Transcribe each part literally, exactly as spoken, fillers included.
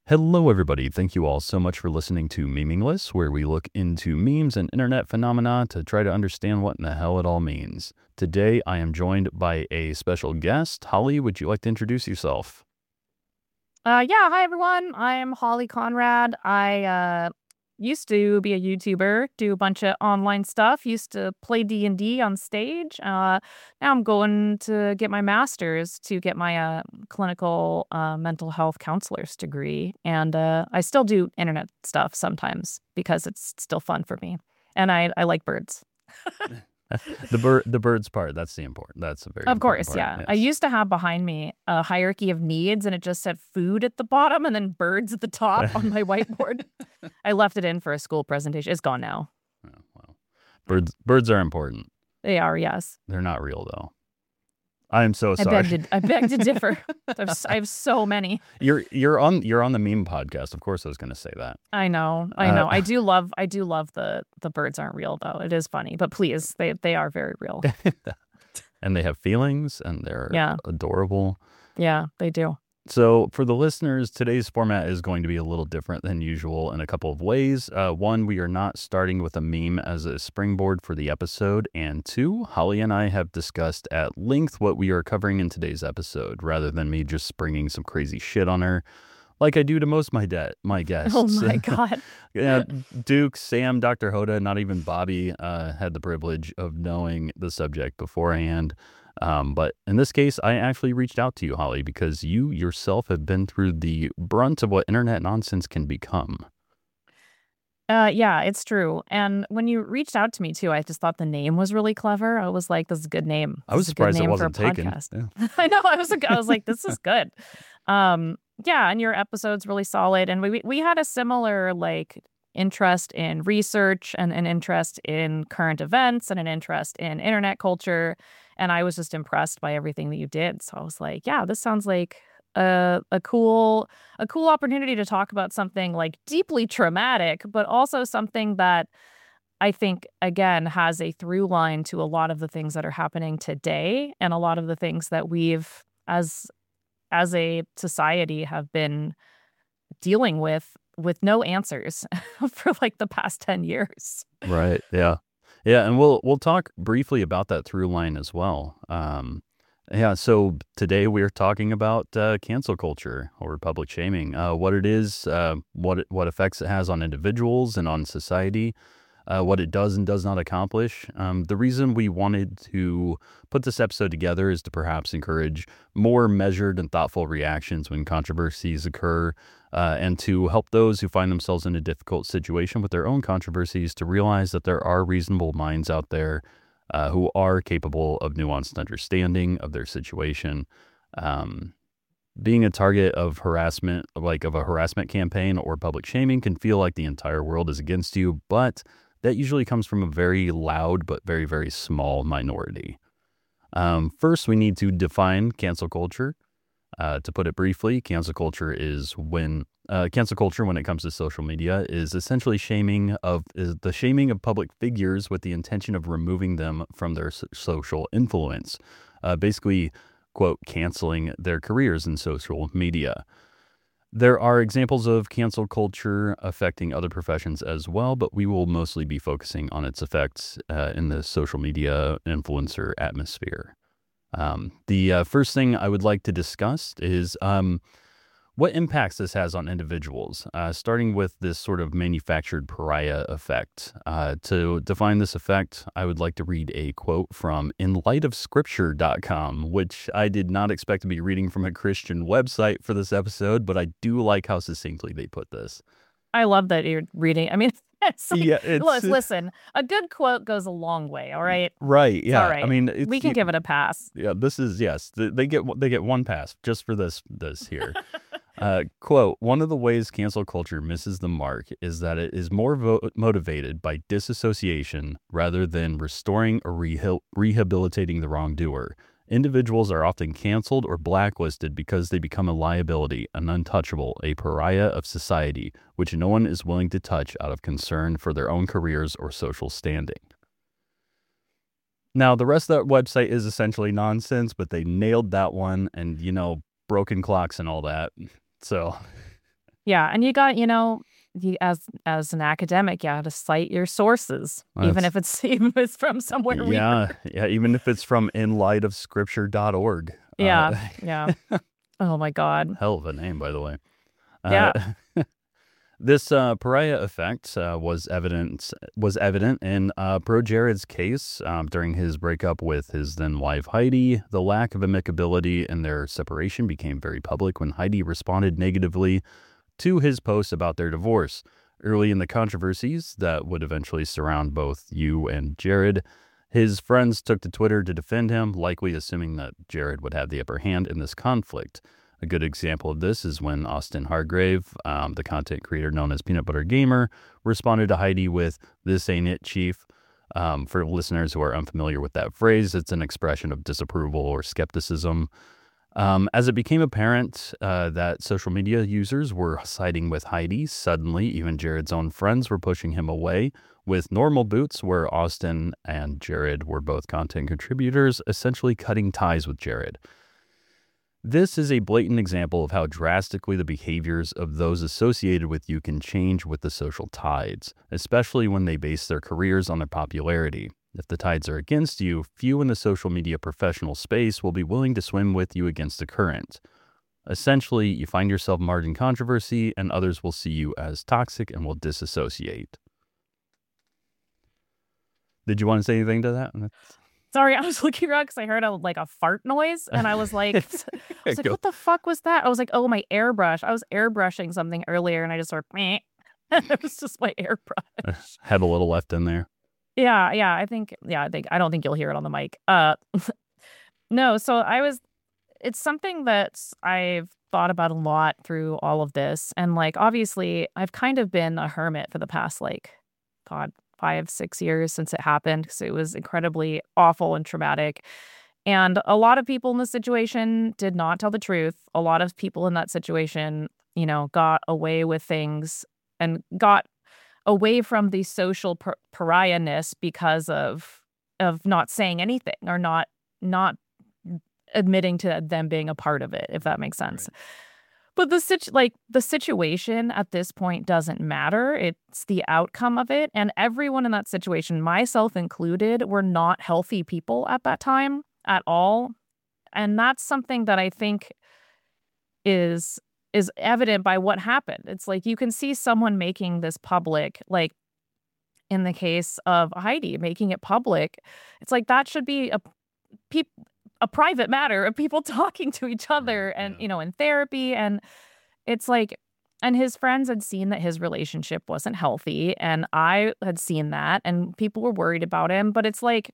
Hello, everybody. Thank you all so much for listening to Memingless, where we look into memes and internet phenomena to try to understand what in the hell it all means. Today, I am joined by a special guest. Holly, would you like to introduce yourself? Uh, yeah, hi everyone. I'm Holly Conrad. I uh, used to be a YouTuber, do a bunch of online stuff. Used to play D and D on stage. Uh, now I'm going to get my master's to get my uh, clinical uh, mental health counselor's degree, and uh, I still do internet stuff sometimes because it's still fun for me, and I I like birds. the bird, the birds part. That's the important. That's a very Of important course, part. yeah. I Yes. used to have behind me a hierarchy of needs, and it just said food at the bottom and then birds at the top on my whiteboard. I left it in for a school presentation. It's gone now. Oh, well, birds, birds are important. They are, yes. They're not real though. I am so I sorry. beg to, I beg to differ. I have, s- I have so many. You're you're on you're on the meme podcast. Of course, I was going to say that. I know, I Uh, know. I do love, I do love the the birds aren't real though. It is funny, but please, they they are very real. and they have feelings, and they're Yeah, adorable. yeah, they do. So, for the listeners, today's format is going to be a little different than usual in a couple of ways. Uh, one, we are not starting with a meme as a springboard for the episode. And two, Holly and I have discussed at length what we are covering in today's episode, rather than me just springing some crazy shit on her, like I do to most of my, de- my guests. Oh my god. Yeah, Duke, Sam, Doctor Hoda, not even Bobby uh, had the privilege of knowing the subject beforehand. Um, but in this case, I actually reached out to you, Holly, because you yourself have been through the brunt of what internet nonsense can become. Uh, yeah, it's true. And when you reached out to me too, I just thought the name was really clever. I was like, "This is a good name. I was This is a good surprised it name for a wasn't taken. podcast." Yeah. I know. I was. I was like, "This is good." Um, yeah, and your episode's really solid. And we we we had a similar like interest in research and an interest in current events and an interest in internet culture. And I was just impressed by everything that you did. So I was like, "Yeah, this sounds like." A, a cool a cool opportunity to talk about something like deeply traumatic, but also something that I think, again, has a through line to a lot of the things that are happening today and a lot of the things that we've, as as a society, have been dealing with with no answers for like the past ten years. Right. Yeah. Yeah. And we'll we'll talk briefly about that through line as well. Um, yeah. So today we're talking about uh, cancel culture or public shaming, uh, what it is, uh, what it, what effects it has on individuals and on society, uh, what it does and does not accomplish. Um, the reason we wanted to put this episode together is to perhaps encourage more measured and thoughtful reactions when controversies occur, uh, and to help those who find themselves in a difficult situation with their own controversies to realize that there are reasonable minds out there uh, who are capable of nuanced understanding of their situation. Um, being a target of harassment, like of a harassment campaign or public shaming, can feel like the entire world is against you, but that usually comes from a very loud but very, very small minority. Um, first, we need to define cancel culture. Uh, to put it briefly, cancel culture is when uh, cancel culture, when it comes to social media, is essentially shaming of is the shaming of public figures with the intention of removing them from their so- social influence. Uh, basically, quote, canceling their careers in social media. There are examples of cancel culture affecting other professions as well, but we will mostly be focusing on its effects uh, in the social media influencer atmosphere. Um, the uh, first thing I would like to discuss is um, what impacts this has on individuals, uh, starting with this sort of manufactured pariah effect. Uh, to define this effect, I would like to read a quote from in light of scripture dot com, which I did not expect to be reading from a Christian website for this episode, but I do like how succinctly they put this. I love that you're reading. I mean, it's like, Yeah, it's look, listen, a good quote goes a long way. All right. right. It's Yeah, all right. I mean, it's, We can give it a pass. yeah. This is yes. th- They get they get one pass just for this this here. Uh, quote, one of the ways cancel culture misses the mark is that it is more vo- motivated by disassociation rather than restoring or reha- rehabilitating the wrongdoer. Individuals are often canceled or blacklisted because they become a liability, an untouchable, a pariah of society, which no one is willing to touch out of concern for their own careers or social standing. Now, the rest of that website is essentially nonsense, but they nailed that one and, you know, broken clocks and all that. So Yeah, and you got, you know, you, as as an academic, you got to cite your sources, even That's if it's even if it's from somewhere weird. yeah, yeah. Even if it's from in light of scripture dot org. Yeah, Uh, yeah. Oh my God. hell of a name, by the way. Uh, Yeah. this uh, pariah effect uh, was evident was evident in uh, Pro Jared's case um, during his breakup with his then wife Heidi. The lack of amicability in their separation became very public when Heidi responded negatively to his post about their divorce. Early in the controversies that would eventually surround both you and Jared, his friends took to Twitter to defend him, likely assuming that Jared would have the upper hand in this conflict. A good example of this is when Austin Hargrave, um, the content creator known as Peanut Butter Gamer, responded to Heidi with, "This ain't it, Chief." Um, for listeners who are unfamiliar with that phrase, it's an expression of disapproval or skepticism. Um, as it became apparent uh, that social media users were siding with Heidi, suddenly even Jared's own friends were pushing him away, with Normal Boots, where Austin and Jared were both content contributors, essentially cutting ties with Jared. This is a blatant example of how drastically the behaviors of those associated with you can change with the social tides, especially when they base their careers on their popularity. If the tides are against you, few in the social media professional space will be willing to swim with you against the current. Essentially, you find yourself marred in controversy, and others will see you as toxic and will disassociate. Did you want to say anything to that? Sorry, I was looking around because I heard a like a fart noise, and I was like, I was like, Go. what the fuck was that? I was like, oh, my airbrush. I was airbrushing something earlier, and I just sort of, meh. It was just my airbrush. Had a little left in there. Yeah, yeah. I think, yeah, I think I don't think you'll hear it on the mic. Uh, no. So I was. It's something that I've thought about a lot through all of this, and like obviously, I've kind of been a hermit for the past like, God, five, six years since it happened, because it was incredibly awful and traumatic. And a lot of people in this situation did not tell the truth. A lot of people in that situation, you know, got away with things and got away from the social par- pariahness because of of not saying anything or not not admitting to them being a part of it, if that makes sense. Right. But the situ- like the situation at this point doesn't matter. It's the outcome of it. And everyone in that situation, myself included, were not healthy people at that time at all. And that's something that I think is is evident by what happened. It's like you can see someone making this public, like in the case of Heidi, making it public. It's like that should be a peop- a private matter of people talking to each other Right, and, yeah. you know, in therapy. And it's like, and his friends had seen that his relationship wasn't healthy. And I had seen that, and people were worried about him. But it's like,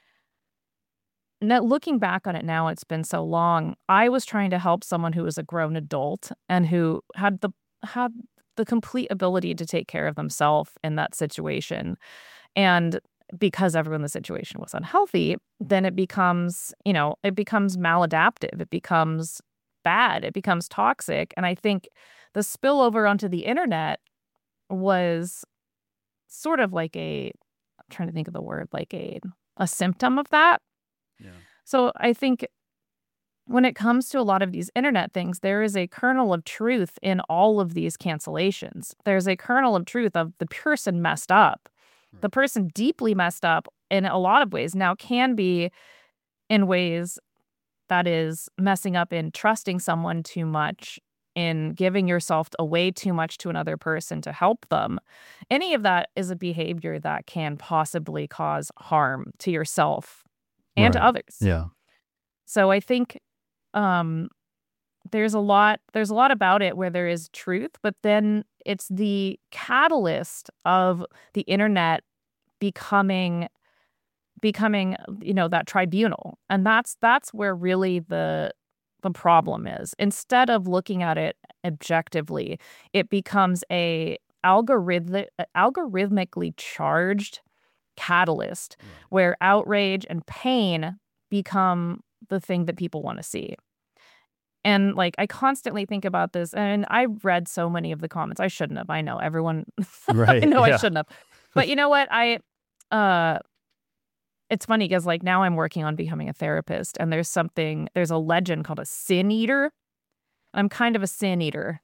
now, looking back on it now, it's been so long. I was trying to help someone who was a grown adult and who had the had the complete ability to take care of themselves in that situation. And because everyone in the situation was unhealthy, then it becomes, you know, it becomes maladaptive. It becomes bad. It becomes toxic. And I think the spillover onto the internet was sort of like a, I'm trying to think of the word, like a a symptom of that. Yeah. So I think when it comes to a lot of these internet things, there is a kernel of truth in all of these cancellations. There's a kernel of truth of the person messed up. Right. The person deeply messed up in a lot of ways. Now can be in ways that is messing up in trusting someone too much, in giving yourself away too much to another person to help them. Any of that is a behavior that can possibly cause harm to yourself and to Right. others. Yeah. So I think um, there's a lot there's a lot about it where there is truth, but then it's the catalyst of the internet becoming becoming you know that tribunal, and that's that's where really the the problem is. Instead of looking at it objectively, it becomes a algorithmic algorithmically charged catalyst Right. where outrage and pain become the thing that people want to see. And like I constantly think about this, and I've read so many of the comments. I shouldn't have. I know everyone. Right. I know I Yeah. shouldn't have. But you know what? I uh it's funny because like now I'm working on becoming a therapist, and there's something there's a legend called a sin eater. I'm kind of a sin eater.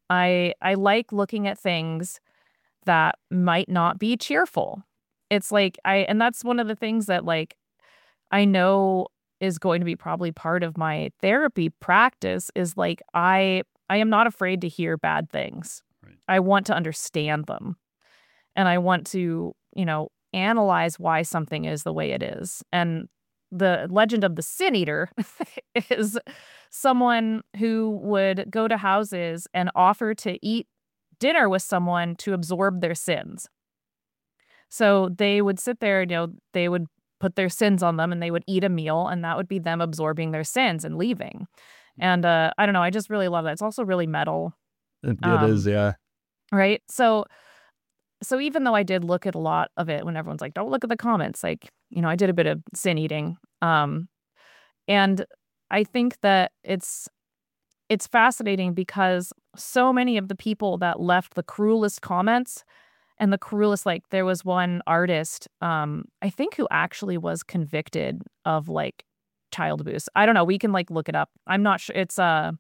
I I like looking at things that might not be cheerful. It's like I and that's one of the things that like I know is going to be probably part of my therapy practice is like I I am not afraid to hear bad things. Right. I want to understand them. And I want to, you know, analyze why something is the way it is. And the legend of the Sin Eater is someone who would go to houses and offer to eat dinner with someone to absorb their sins. So they would sit there, you know, they would put their sins on them and they would eat a meal, and that would be them absorbing their sins and leaving. And uh, I don't know, I just really love that. It's also really metal. It, it Um, is, yeah. right? So so even though I did look at a lot of it when everyone's like, don't look at the comments, like, you know, I did a bit of sin eating. Um, and I think that it's it's fascinating because so many of the people that left the cruelest comments and the cruelest, like there was one artist, um, I think who actually was convicted of like child abuse. I don't know. We can like look it up. I'm not sure. It's uh,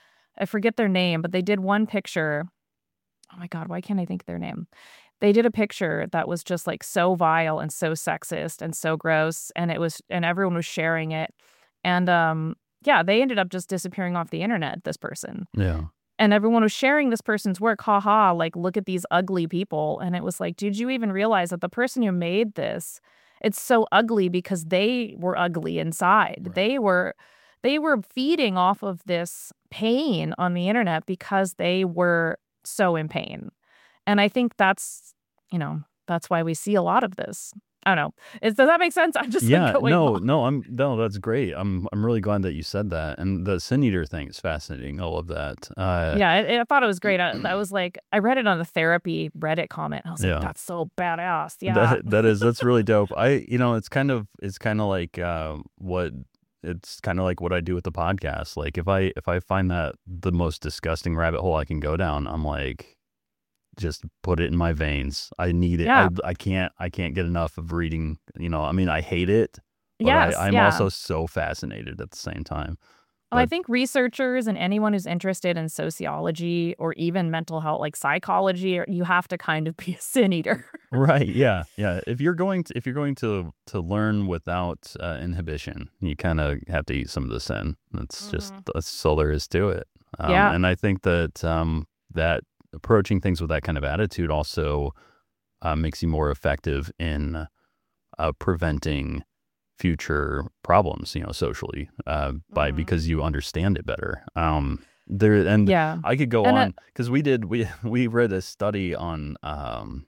I forget their name, but they did one picture. Oh my God, why can't I think of their name? They did a picture that was just like so vile and so sexist and so gross, and it was and everyone was sharing it. And um yeah, they ended up just disappearing off the internet, this person. Yeah. And everyone was sharing this person's work, haha, like look at these ugly people. And it was like, did you even realize that the person who made this, it's so ugly because they were ugly inside. Right. They were they were feeding off of this pain on the internet because they were so in pain. And I think that's, you know, that's why we see a lot of this. I don't know. Is, does that make sense? I'm just Yeah, like going no, on. no, I'm no, that's great. I'm I'm really glad that you said that. And the Sin Eater thing is fascinating. All of that. Uh, Yeah, I, I thought it was great. I, I was like, I read it on the therapy Reddit comment. I was yeah. like, that's so badass. Yeah. That that is that's really dope. I you know it's kind of it's kind of like uh, what it's kind of like what I do with the podcast. Like if I if I find that the most disgusting rabbit hole I can go down, I'm like, just put it in my veins. I need it. Yeah. I I can't I can't get enough of reading. You know, I mean, I hate it, but Yes. I, I'm Yeah. also so fascinated at the same time. Well, I But think researchers and anyone who's interested in sociology or even mental health, like psychology, or- you have to kind of be a sin eater. right, yeah, yeah. If you're going to if you're going to to learn without uh, inhibition, you kind of have to eat some of the sin. That's just Mhm. that's all there is to it. Um, Yeah. and I think that um, that approaching things with that kind of attitude also uh, makes you more effective in uh, preventing future problems, you know, socially, uh, by Mhm. because you understand it better. Um, there and Yeah. I could go And uh, on because we did we we read a study on um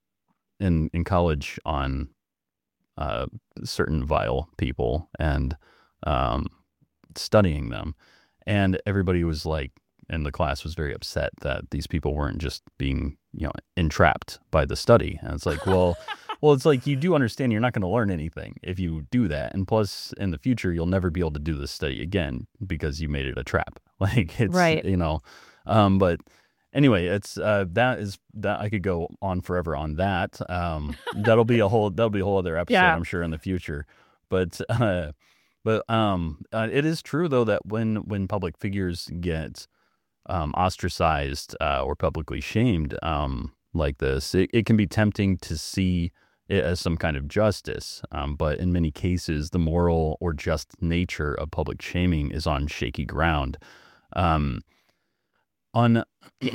in in college on uh certain vile people and um studying them, and everybody was like, and the class was very upset that these people weren't just being, you know, entrapped by the study. And it's like, well, well, it's like you do understand you're not going to learn anything if you do that. And plus, in the future, you'll never be able to do this study again because you made it a trap. Like it's, right. you know, um, but anyway, it's uh, that is that I could go on forever on that. Um, that'll be a whole that'll be a whole other episode, Yeah. I'm sure, in the future. But uh, but um, uh, it is true though that when when public figures get um, ostracized uh, or publicly shamed um, like this, it, it can be tempting to see it as some kind of justice. Um, but in many cases, the moral or just nature of public shaming is on shaky ground. Um, on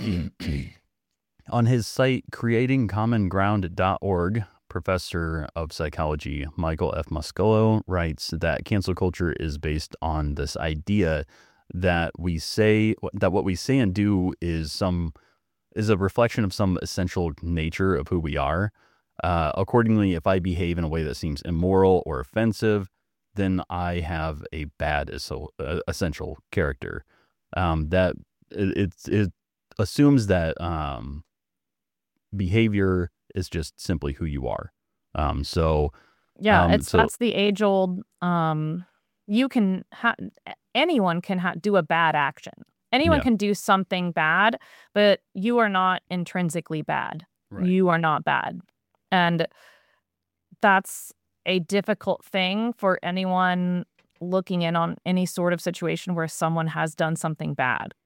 on his site, creating common ground dot org, professor of psychology Michael F. Muscullo writes that cancel culture is based on this idea that we say that what we say and do is some is a reflection of some essential nature of who we are. Uh, accordingly, if I behave in a way that seems immoral or offensive, then I have a bad eso- uh, essential character. Um, that it, it it assumes that um, behavior is just simply who you are. Um, so Yeah. um, It's so that's the age old. Um, you can ha- anyone can ha- do a bad action. Anyone yeah, can do something bad, but you are not intrinsically bad. right, You are not bad, and that's a difficult thing for anyone looking in on any sort of situation where someone has done something bad.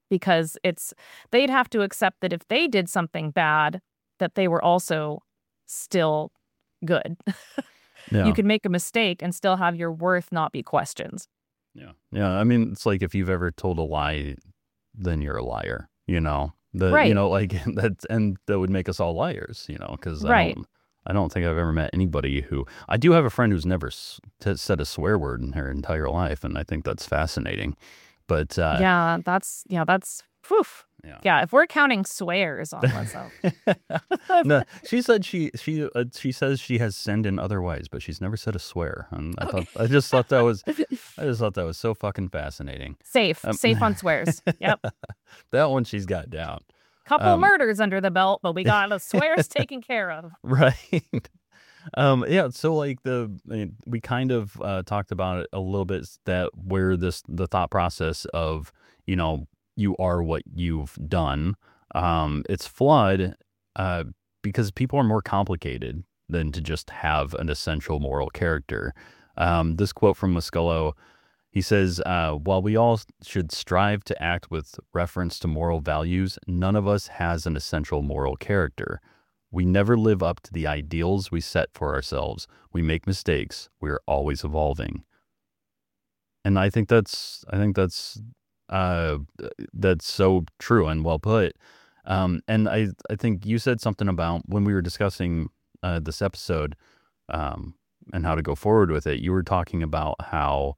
because it's they'd have to accept that if they did something bad, that they were also still good. You Yeah. could make a mistake and still have your worth not be questioned. Yeah. Yeah. I mean, it's like if you've ever told a lie, then you're a liar, you know, the, you Right. know, like that, and that would make us all liars, you know, because I Right. don't, I don't think I've ever met anybody who, I do have a friend who's never s- t- said a swear word in her entire life. And I think that's fascinating. But, uh, Yeah, that's yeah, that's whew. yeah. Yeah, if we're counting swears on myself. No, she said she she uh, she says she has sinned in other ways, but she's never said a swear. And I Okay. thought I just thought that was I just thought that was so fucking fascinating. Safe. Um, Safe on swears. Yep. that one she's got down. Couple Um, murders under the belt, but we got the swears taken care of. right. Um, yeah. So like the I mean, we kind of uh, talked about it a little bit that where this the thought process of you know you are what you've done. Um, it's flawed uh, because people are more complicated than to just have an essential moral character. Um, this quote from Muscullo, he says, uh, while we all should strive to act with reference to moral values, none of us has an essential moral character. We never live up to the ideals we set for ourselves. We make mistakes. We are always evolving. And I think that's, I think that's, uh, that's so true and well put. Um, and I, I think you said something about when we were discussing uh, this episode um, and how to go forward with it. You were talking about how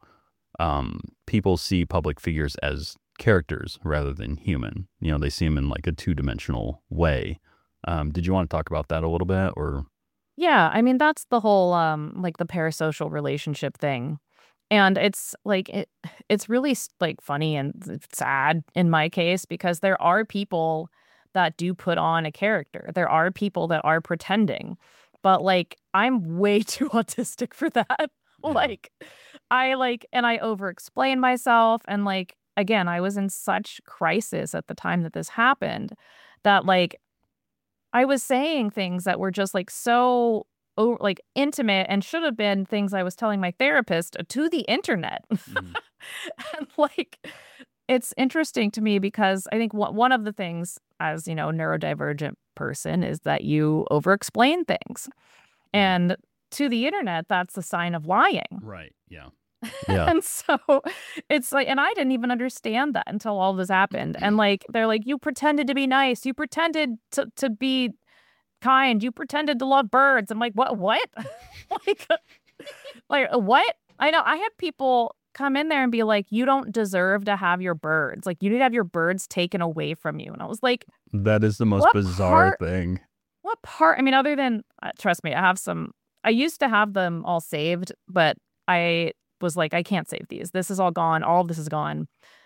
um, people see public figures as characters rather than human. You know, they see them in like a two-dimensional way. Um, did you want to talk about that a little bit, or? Yeah, I mean that's the whole um like the parasocial relationship thing. And it's like it it's really s- like funny and s- sad in my case because there are people that do put on a character. There are people that are pretending. But like I'm way too autistic for that. Yeah. Like I like and I over explain myself and like again, I was in such crisis at the time that this happened that like I was saying things that were just, like, so o like, intimate and should have been things I was telling my therapist to the internet. Mhm. And, like, it's interesting to me because I think one one of the things as, you know, neurodivergent person is that you over-explain things, Mhm. and to the internet, that's a sign of lying. Right. Yeah. Yeah. And so it's like and I didn't even understand that until all this happened. And like they're like, you pretended to be nice. You pretended to to be kind. You pretended to love birds. I'm like, what what? like like uh, what? I know I had people come in there and be like, you don't deserve to have your birds. Like you need to have your birds taken away from you. And I was like, That is the most what bizarre part thing. what part? I mean, other than uh, trust me, I have some I used to have them all saved, but I was like, I can't save these. This is all gone. All of this is gone.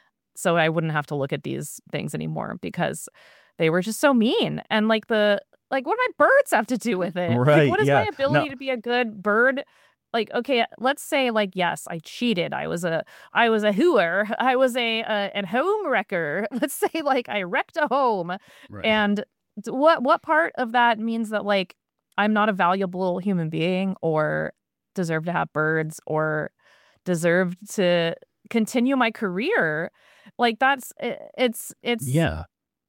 So I wouldn't have to look at these things anymore because they were just so mean. And like the like what do my birds have to do with it? Like Right. what is my Yeah. No. ability to be a good bird? Like okay, let's say like yes, I cheated. I was a I was a hooer. I was a a, a home wrecker. Let's say like I wrecked a home. Right. And d- what what part of that means that like I'm not a valuable human being or deserve to have birds or deserve to continue my career? Like that's I it's it's Yeah.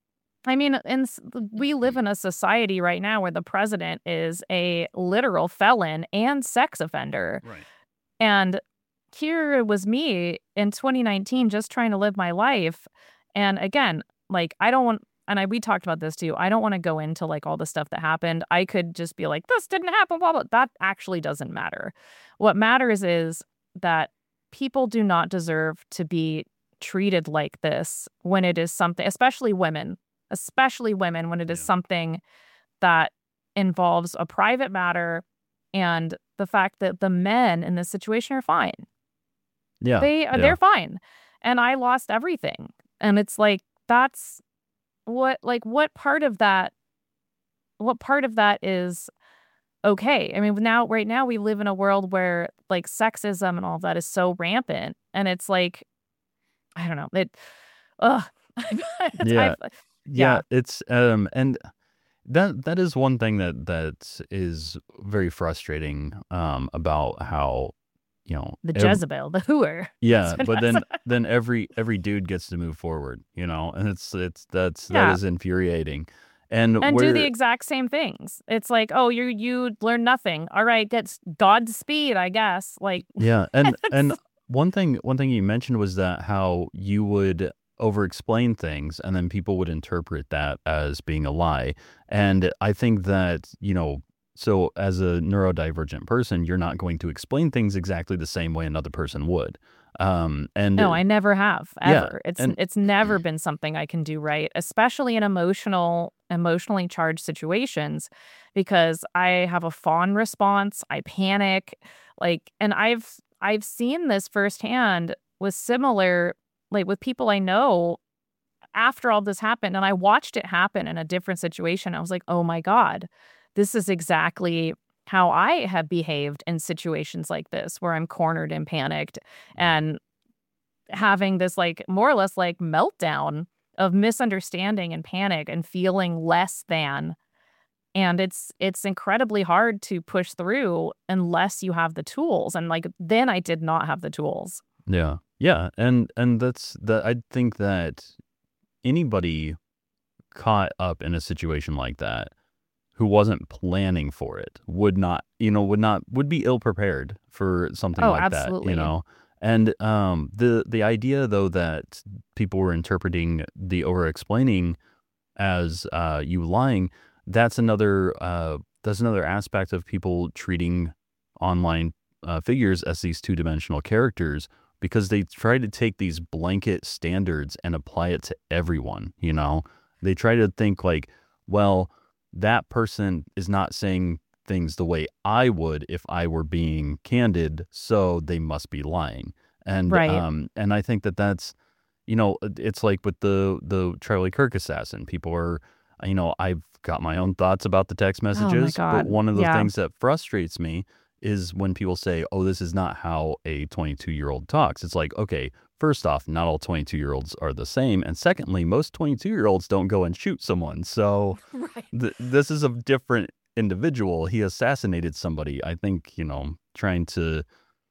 I mean, and s we live in a society right now where the president is a literal felon and sex offender, Right. and here was me in twenty nineteen just trying to live my life, and again, like, I don't want and I we talked about this too, I don't wanna go into, like, all the stuff that happened, I could just be like, "This didn't happen, blah, blah," that actually doesn't matter. What matters is that people do not deserve to be treated like this when it is something especially women, especially women when it is Yeah. something that involves a private matter and the fact that the men in this situation are fine. Yeah. They are Yeah. they're fine. And I lost everything. And it's like that's what like what part of that what part of that is okay? I mean, now right now we live in a world where like sexism and all that is so rampant and it's like I don't know. It ugh. It's Yeah. I've Yeah. yeah. It's um and that that is one thing that that is very frustrating um about how you know, The ev- Jezebel, the hooer. yeah, That's but what I then said. then every every dude gets to move forward, you know, and it's it's that's that Yeah. is infuriating. And And do the where exact same things. It's like, oh, you you learn nothing. All right, get Godspeed, I guess. Like, yeah, and it's, and one thing one thing you mentioned was that how you would over explain things and then people would interpret that as being a lie. And I think that, you know, so as a neurodivergent person, you're not going to explain things exactly the same way another person would. Um, and no, uh, I never have yeah, ever. It's and it's never been something I can do right, especially in emotional emotionally charged situations, because I have a fawn response. I panic, like, and I've I've seen this firsthand with similar, like with people I know after all this happened, and I watched it happen in a different situation. I was like, "Oh my god. This is exactly how I have behaved in situations like this where I'm cornered and panicked and having this like more or less like meltdown of misunderstanding and panic and feeling less than." And it's it's incredibly hard to push through unless you have the tools, and like then I did not have the tools. yeah, yeah, and and that's that. I think that anybody caught up in a situation like that who wasn't planning for it would not, you know, would not would be ill prepared for something Oh, like that, you absolutely. know. And um, the the idea though that people were interpreting the over explaining as uh, you lying, that's another uh, that's another aspect of people treating online uh, figures as these two dimensional characters because they try to take these blanket standards and apply it to everyone. You know, they try to think like, well, that person is not saying things the way I would if I were being candid, so they must be lying. And Right. um and I think that that's, you know, it- it's like with the the Charlie Kirk assassin. People are, you know, I've got my own thoughts about the text Oh my messages, but god. one of the Yeah. things that frustrates me is when people say, "Oh, this is not how a twenty-two-year-old talks." It's like, okay, first off, not all twenty-two-year-olds are the same, and secondly, most twenty-two-year-olds don't go and shoot someone. So, Right. th- this is a different individual. He assassinated somebody. I think, you know, trying to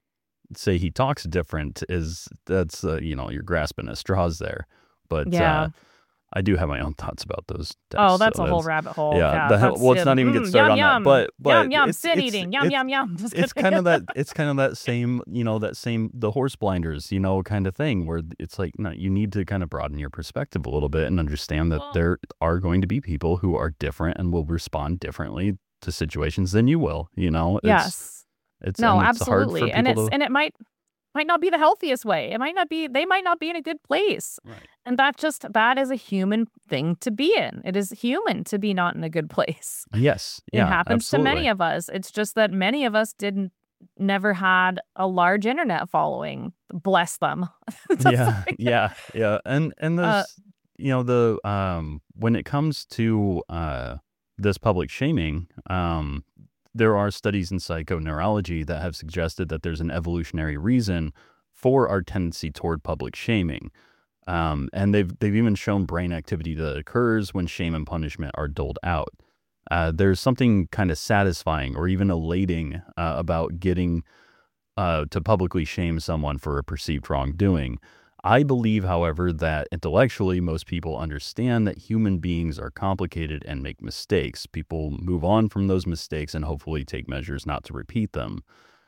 say he talks different is that's uh, you know, you're grasping at straws there. But uh Yeah. I do have my own thoughts about those Oh, texts, that's so a whole that's rabbit hole. yeah, Yeah, the hell that's well, let's yeah, not even get mm, started yum on that. yum. But Yum but yum. it's Sin it's eating. Yum it's yum yum. Just it's kidding. kind of that it's kind of that same, you know, that same the horse blinders, you know, kind of thing where it's like, no, you need to kind of broaden your perspective a little bit and understand that Well, there are going to be people who are different and will respond differently to situations than you will, you know. It's yes. it's No, and it's hard for absolutely. And people it's to and it might might not be the healthiest way. It might not be they might not be in a good place. right. And that's just that is a human thing to be in. It is human to be not in a good place. Yes, It yeah, happens to many absolutely. of us. It's just that many of us didn't never had a large internet following. Bless them. That's Yeah, like, yeah, yeah, and and uh, there's, you know, the um when it comes to uh this public shaming, um there are studies in psychoneurology that have suggested that there's an evolutionary reason for our tendency toward public shaming. Um, and they've they've even shown brain activity that occurs when shame and punishment are doled out. Uh, there's something kind of satisfying or even elating uh, about getting uh, to publicly shame someone for a perceived wrongdoing. I believe, however, that intellectually most people understand that human beings are complicated and make mistakes. People move on from those mistakes and hopefully take measures not to repeat them.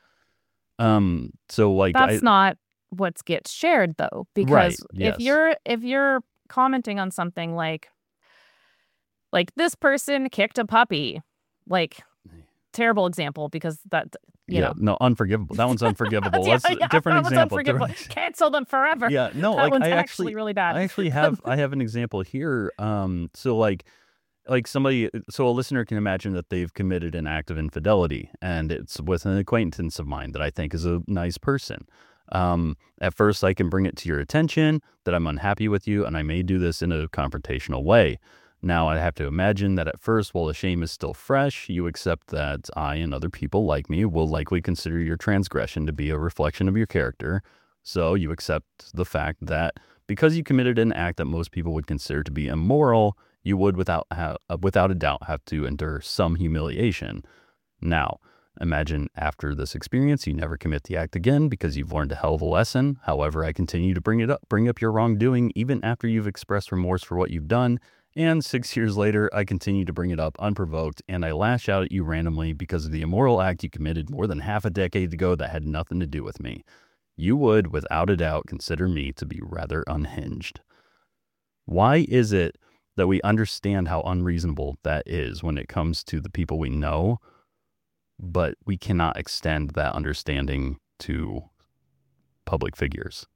Um, so like I that's not what gets shared though, right, because if yes. you're if you're commenting on something like like this person kicked a puppy, like terrible example because that you Yeah, know no, unforgivable. That one's unforgivable. yeah, That's a yeah, different that was example. unforgivable. Different. Cancel them forever. Yeah, no, That like one's I actually actually really bad. I actually have I have an example here. Um, so like like somebody so a listener can imagine that they've committed an act of infidelity and it's with an acquaintance of mine that I think is a nice person. Um, at first I can bring it to your attention that I'm unhappy with you and I may do this in a confrontational way. Now I have to imagine that at first, while the shame is still fresh, you accept that I and other people like me will likely consider your transgression to be a reflection of your character. So you accept the fact that because you committed an act that most people would consider to be immoral, you would without ha- uh, without a doubt have to endure some humiliation. Now, Imagine after this experience, you never commit the act again because you've learned a hell of a lesson. However, I continue to bring it up, bring up your wrongdoing even after you've expressed remorse for what you've done. And six years later, I continue to bring it up unprovoked, and I lash out at you randomly because of the immoral act you committed more than half a decade ago that had nothing to do with me. You would, without a doubt, consider me to be rather unhinged. Why is it that we understand how unreasonable that is when it comes to the people we know, but we cannot extend that understanding to public figures?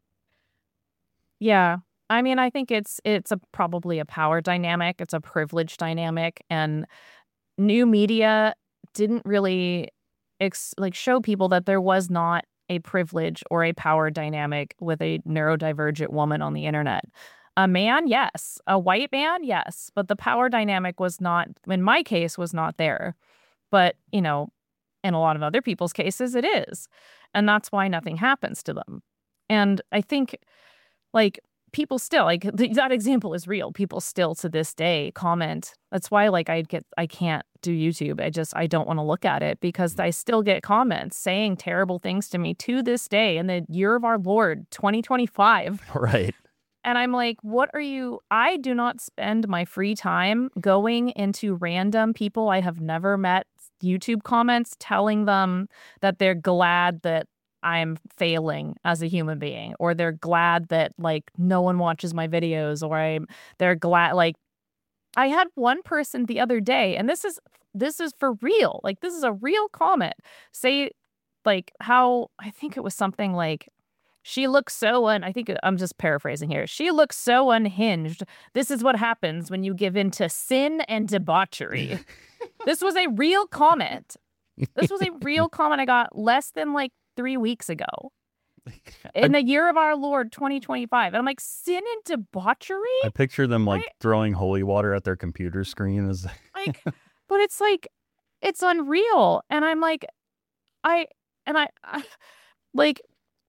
Yeah. I mean, I think it's it's a probably a power dynamic. It's a privilege dynamic, and new media didn't really ex- like show people that there was not a privilege or a power dynamic with a neurodivergent woman on the internet. A man, yes. A white man, yes. But the power dynamic was not, in my case, was not there. But, you know, in a lot of other people's cases, it is. And that's why nothing happens to them. And I think, like, people still, like, th- that example is real. People still to this day comment. That's why, like, I get, I can't do YouTube. I just, I don't want to look at it because I still get comments saying terrible things to me to this day in the year of our Lord, twenty twenty-five. Right. And I'm like, what are you? I do not spend my free time going into random people I have never met YouTube comments telling them that they're glad that I'm failing as a human being, or they're glad that, like, no one watches my videos, or I'm they're glad. Like, I had one person the other day, and this is this is for real. Like, this is a real comment. Say, like, how I think it was something like, she looks so un. I think I'm just paraphrasing here. She looks so unhinged. This is what happens when you give in to sin and debauchery. This was a real comment. This was a real comment I got less than like three weeks ago in I, the year of our Lord, twenty twenty-five. And I'm like, sin and debauchery? I picture them like I, throwing holy water at their computer screen. As like, but it's like, it's unreal. And I'm like, I, and I, I like,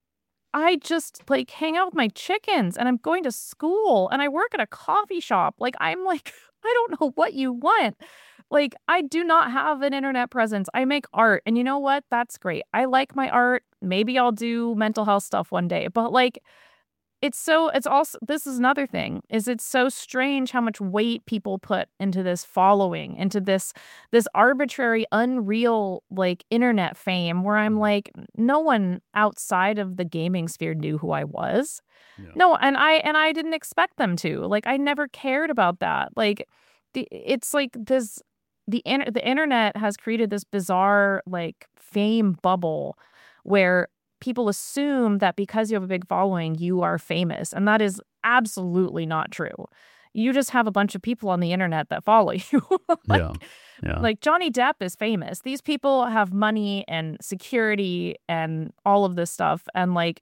I just like hang out with my chickens, and I'm going to school, and I work at a coffee shop. Like, I'm like, I don't know what you want. Like, I do not have an internet presence. I make art, and you know what? That's great. I like my art. Maybe I'll do mental health stuff one day. But like, it's so, it's also, this is another thing, is it's so strange how much weight people put into this following, into this, this arbitrary, unreal, like, internet fame, where I'm like, no one outside of the gaming sphere knew who I was. Yeah. No, and I, and I didn't expect them to. Like, I never cared about that. Like, the, it's like this, the, inter- the internet has created this bizarre, like, fame bubble where people assume that because you have a big following, you are famous. And that is absolutely not true. You just have a bunch of people on the internet that follow you. like, yeah. Yeah. like Johnny Depp is famous. These people have money and security and all of this stuff. And like,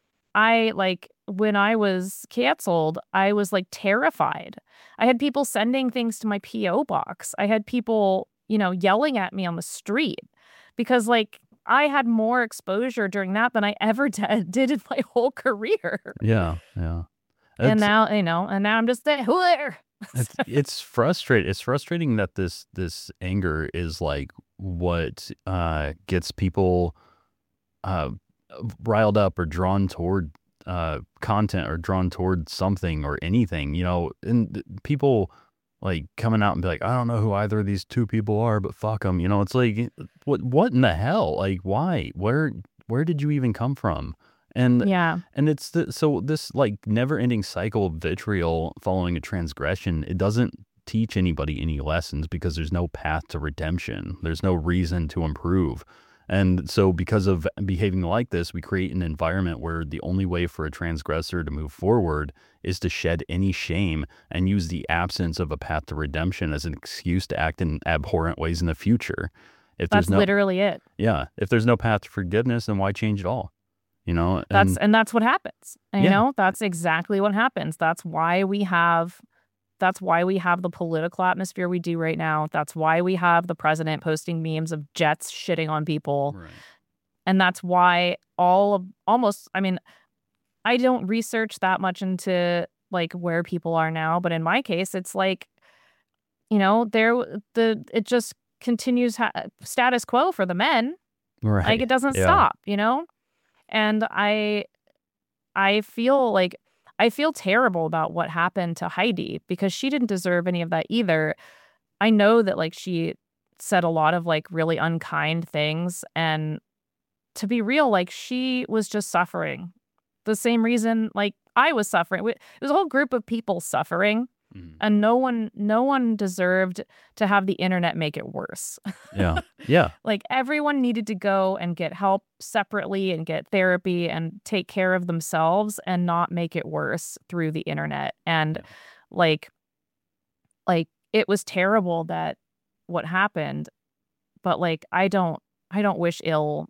I like when I was canceled, I was like terrified. I had people sending things to my P O box. I had people, you know, yelling at me on the street because like, I had more exposure during that than I ever d- did in my whole career. Yeah, yeah. And It's, now, you know, and now I'm just there. it's it's frustrating. It's frustrating that this this anger is like what uh, gets people uh, riled up or drawn toward uh, content or drawn toward something or anything. You know, and th- people like coming out and be like, I don't know who either of these two people are, but fuck them. You know, it's like, what, what in the hell? Like, why, where, where did you even come from? And, yeah, and it's the, so this like never ending cycle of vitriol following a transgression, it doesn't teach anybody any lessons because there's no path to redemption. There's no reason to improve. And so because of behaving like this, we create an environment where the only way for a transgressor to move forward is to shed any shame and use the absence of a path to redemption as an excuse to act in abhorrent ways in the future. If that's there's no, literally it. Yeah. If there's no path to forgiveness, then why change at all? You know, and, That's, and that's what happens. You Yeah. know, that's exactly what happens. That's why we have, that's why we have the political atmosphere we do right now. That's why we have the president posting memes of jets shitting on people. Right. And that's why all of almost, I mean, I don't research that much into like where people are now, but in my case, it's like, you know, there the it just continues ha- status quo for the men. Right. Like, it doesn't Yeah. stop, you know? And I I feel like I feel terrible about what happened to Heidi because she didn't deserve any of that either. I know that like she said a lot of like really unkind things, and to be real, like she was just suffering. The same reason like I was suffering. We- It was a whole group of people suffering, Mhm. and no one no one deserved to have the internet make it worse. Yeah. Yeah. Like everyone needed to go and get help separately and get therapy and take care of themselves and not make it worse through the internet. And Yeah. like like it was terrible that what happened, but like I don't I don't wish ill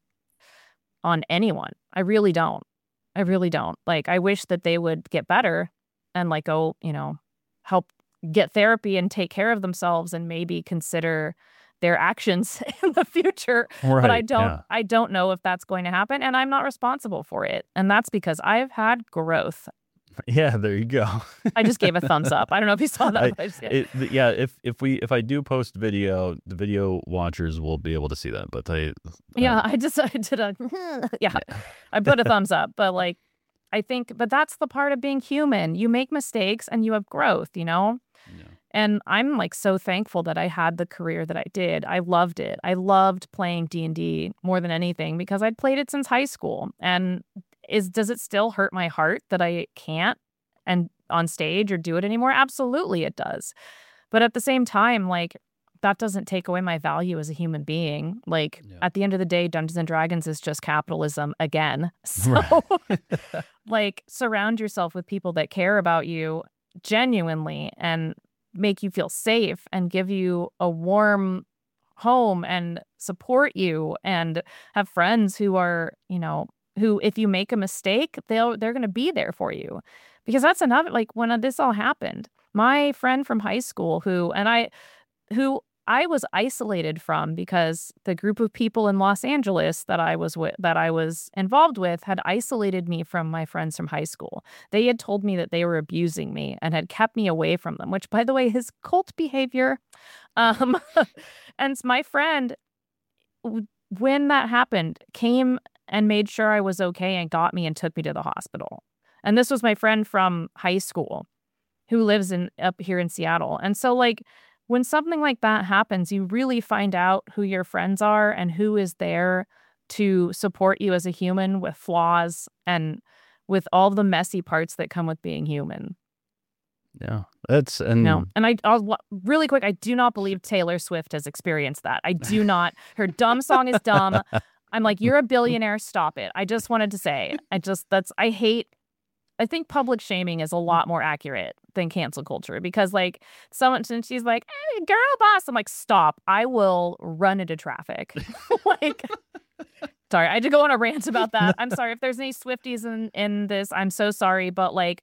on anyone. I really don't. I really don't. Like I wish that they would get better and like go, you know, help get therapy and take care of themselves and maybe consider their actions in the future. But I Right. don't Yeah. I don't know if that's going to happen, and I'm not responsible for it. And that's because I've had growth. Yeah. There you go. I just gave a thumbs up. I don't know if you saw that. I, But I just, it, th- yeah. If if we if I do post video, the video watchers will be able to see that. But I, yeah, uh, I just I did a yeah. I put a thumbs up, but like I think but that's the part of being human. You make mistakes and you have growth, you know? yeah. And I'm like so thankful that I had the career that I did. I loved it. I loved playing D and D more than anything because I'd played it since high school. And is does it still hurt my heart that I can't and on stage or do it anymore? Absolutely it does. But at the same time, like that doesn't take away my value as a human being. Like Yeah. at the end of the day, Dungeons and Dragons is just capitalism again. So Right. like surround yourself with people that care about you genuinely and make you feel safe and give you a warm home and support you and have friends who are, you know, who if you make a mistake, they'll they're going to be there for you. Because that's another like when this all happened, my friend from high school who and I who I was isolated from because the group of people in Los Angeles that I was with that I was involved with had isolated me from my friends from high school. They had told me that they were abusing me and had kept me away from them, which by the way is cult behavior. Um and my friend w- when that happened came and made sure I was okay and got me and took me to the hospital. And this was my friend from high school who lives in up here in Seattle. And so like when something like that happens, you really find out who your friends are and who is there to support you as a human with flaws and with all the messy parts that come with being human. Yeah. That's You know, and and I I'll, really quick, I do not believe Taylor Swift has experienced that. I do not. Her dumb song is dumb. I'm like, you're a billionaire. Stop it. I just wanted to say, I just that's I hate. I think public shaming is a lot more accurate than cancel culture because, like, someone, since she's like, hey, girl boss, I'm like, stop. I will run into traffic. Like, sorry, I had to go on a rant about that. I'm sorry if there's any Swifties in, in this. I'm so sorry. But, like,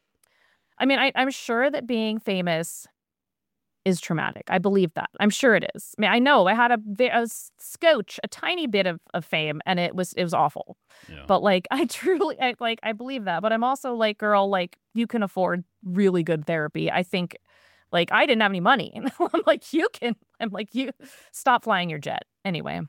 I mean, I, I'm sure that being famous is traumatic. I believe that. I'm sure it is. I mean, I know I had a, ve- a scotch, a tiny bit of, of fame, and it was it was awful. yeah. But like, I truly, I, like, I believe that. But I'm also like, girl, like, you can afford really good therapy. I think, like, I didn't have any money. I'm like, you can. I'm like, you stop flying your jet. Anyway.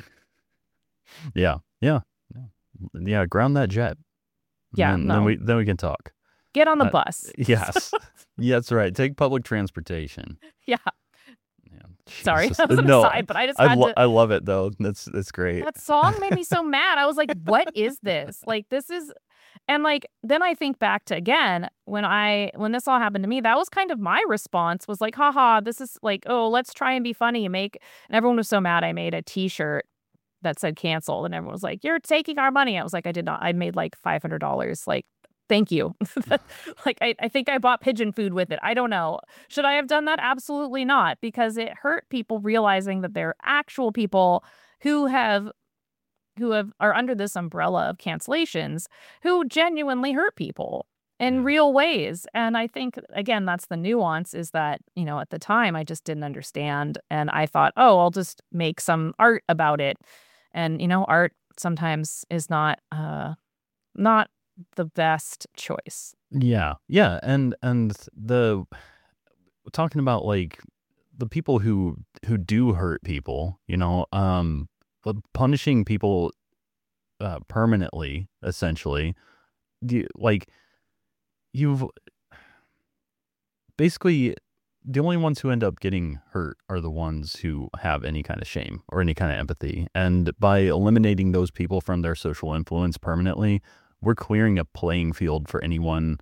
yeah. Yeah. Yeah. Yeah. Ground that jet. Yeah. And no. then we then we can talk. Get on the Uh, bus. Yes. Yeah, that's right. Take public transportation. Yeah. Yeah. Sorry. Jesus. That was an No, aside, but I just I had lo- to. I love it though. That's that's great. That song made me so mad. I was like, what is this? Like, this is. And like, then I think back to again, when I, when this all happened to me, that was kind of my response was like, haha, this is like, oh, let's try and be funny and make, and everyone was so mad. I made a t-shirt that said cancel and everyone was like, you're taking our money. I was like, I did not, I made like five hundred dollars. Like, thank you. Like, I, I think I bought pigeon food with it. I don't know. Should I have done that? Absolutely not, because it hurt people realizing that they're actual people who have who have are under this umbrella of cancellations who genuinely hurt people in Yeah. real ways. And I think, again, that's the nuance is that, you know, at the time I just didn't understand. And I thought, oh, I'll just make some art about it. And, you know, art sometimes is not uh not the best choice. Yeah. Yeah. And and the talking about like the people who who do hurt people, you know, um, but punishing people uh, permanently, essentially, the, like you've basically the only ones who end up getting hurt are the ones who have any kind of shame or any kind of empathy. And by eliminating those people from their social influence permanently, we're clearing a playing field for anyone.